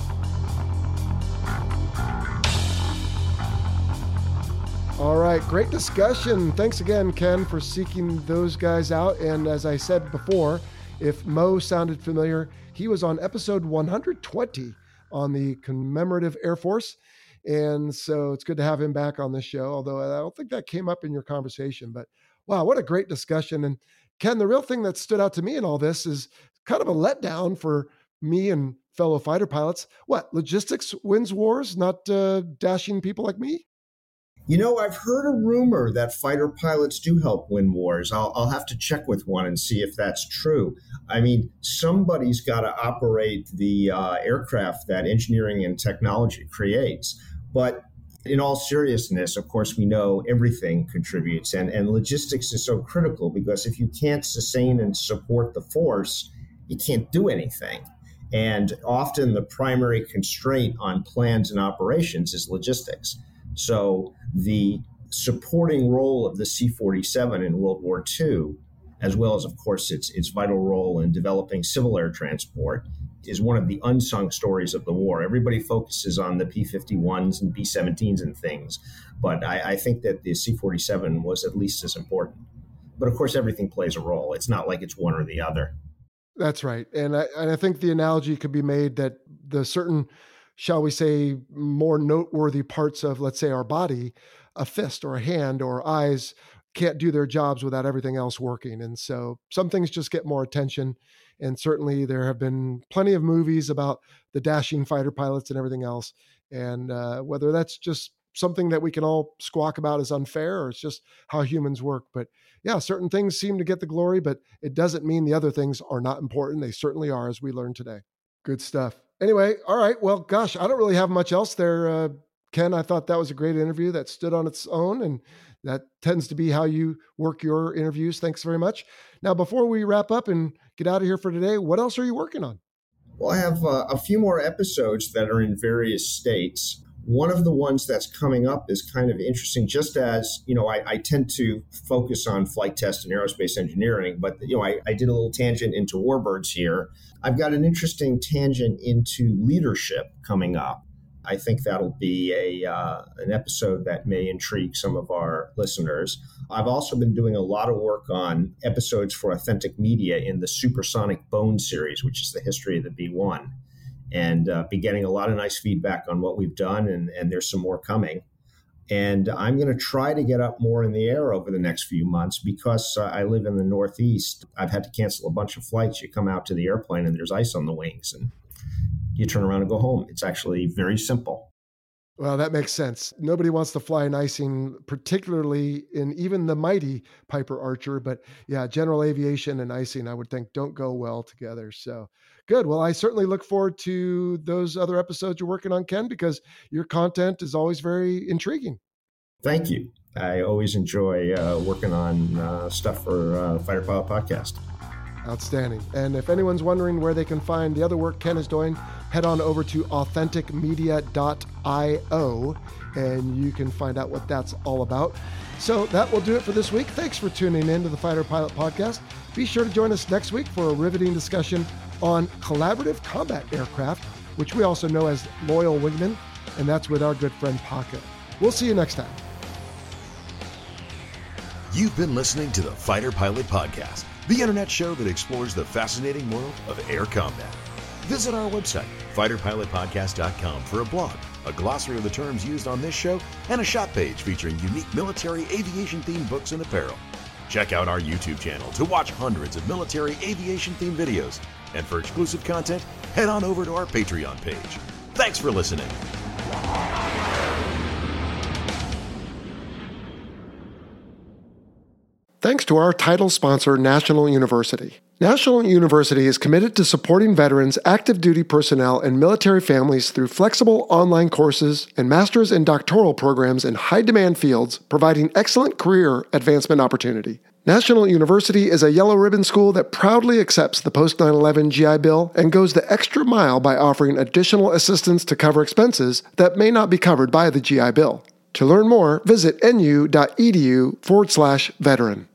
All right, great discussion. Thanks again, Ken, for seeking those guys out. And as I said before, if Mo sounded familiar, he was on episode one hundred twenty on the Commemorative Air Force. And so it's good to have him back on this show, although I don't think that came up in your conversation. But wow, what a great discussion. And Ken, the real thing that stood out to me in all this is kind of a letdown for me and fellow fighter pilots. What, logistics wins wars, not uh, dashing people like me? You know, I've heard a rumor that fighter pilots do help win wars. I'll, I'll have to check with one and see if that's true. I mean, somebody's got to operate the uh, aircraft that engineering and technology creates. But in all seriousness, of course, we know everything contributes. And, and logistics is so critical because if you can't sustain and support the force, you can't do anything. And often the primary constraint on plans and operations is logistics. So the supporting role of the C forty-seven in World War Two, as well as, of course, its its vital role in developing civil air transport, is one of the unsung stories of the war. Everybody focuses on the P fifty-ones and B seventeens and things, but I, I think that the C forty-seven was at least as important. But of course, everything plays a role. It's not like it's one or the other. That's right. And I, and I think the analogy could be made that the certain, shall we say, more noteworthy parts of, let's say, our body, a fist or a hand or eyes, can't do their jobs without everything else working. And so some things just get more attention. And certainly there have been plenty of movies about the dashing fighter pilots and everything else. And uh, whether that's just something that we can all squawk about as unfair or it's just how humans work. But yeah, certain things seem to get the glory, but it doesn't mean the other things are not important. They certainly are, as we learned today. Good stuff. Anyway, all right. Well, gosh, I don't really have much else there, uh, Ken. I thought that was a great interview that stood on its own, and that tends to be how you work your interviews. Thanks very much. Now, before we wrap up and get out of here for today, what else are you working on? Well, I have uh, a few more episodes that are in various states. One of the ones that's coming up is kind of interesting, just as, you know, I, I tend to focus on flight test and aerospace engineering, but, you know, I, I did a little tangent into warbirds here. I've got an interesting tangent into leadership coming up. I think that'll be a uh, an episode that may intrigue some of our listeners. I've also been doing a lot of work on episodes for Authentic Media in the Supersonic Bone series, which is the history of the B one. And uh, be getting a lot of nice feedback on what we've done, and, and there's some more coming. And I'm going to try to get up more in the air over the next few months because uh, I live in the Northeast. I've had to cancel a bunch of flights. You come out to the airplane and there's ice on the wings, and you turn around and go home. It's actually very simple. Well, that makes sense. Nobody wants to fly in icing, particularly in even the mighty Piper Archer. But yeah, general aviation and icing, I would think, don't go well together. So good. Well, I certainly look forward to those other episodes you're working on, Ken, because your content is always very intriguing. Thank you. I always enjoy uh, working on uh, stuff for uh, Fighter Pilot Podcast. Outstanding. And if anyone's wondering where they can find the other work Ken is doing, head on over to authentic media dot io and you can find out what that's all about. So that will do it for this week. Thanks for tuning in to the Fighter Pilot Podcast. Be sure to join us next week for a riveting discussion on collaborative combat aircraft, which we also know as loyal wingmen, and that's with our good friend Paco. We'll see you next time. You've been listening to the Fighter Pilot Podcast, the internet show that explores the fascinating world of air combat. Visit our website, fighter pilot podcast dot com, for a blog, a glossary of the terms used on this show, and a shop page featuring unique military aviation-themed books and apparel. Check out our YouTube channel to watch hundreds of military aviation-themed videos. And for exclusive content, head on over to our Patreon page. Thanks for listening. thanks to our title sponsor, National University. National University is committed to supporting veterans, active duty personnel, and military families through flexible online courses and master's and doctoral programs in high-demand fields, providing excellent career advancement opportunity. National University is a yellow ribbon school that proudly accepts the post nine eleven G I Bill and goes the extra mile by offering additional assistance to cover expenses that may not be covered by the G I Bill. To learn more, visit nu.edu forward slash veteran.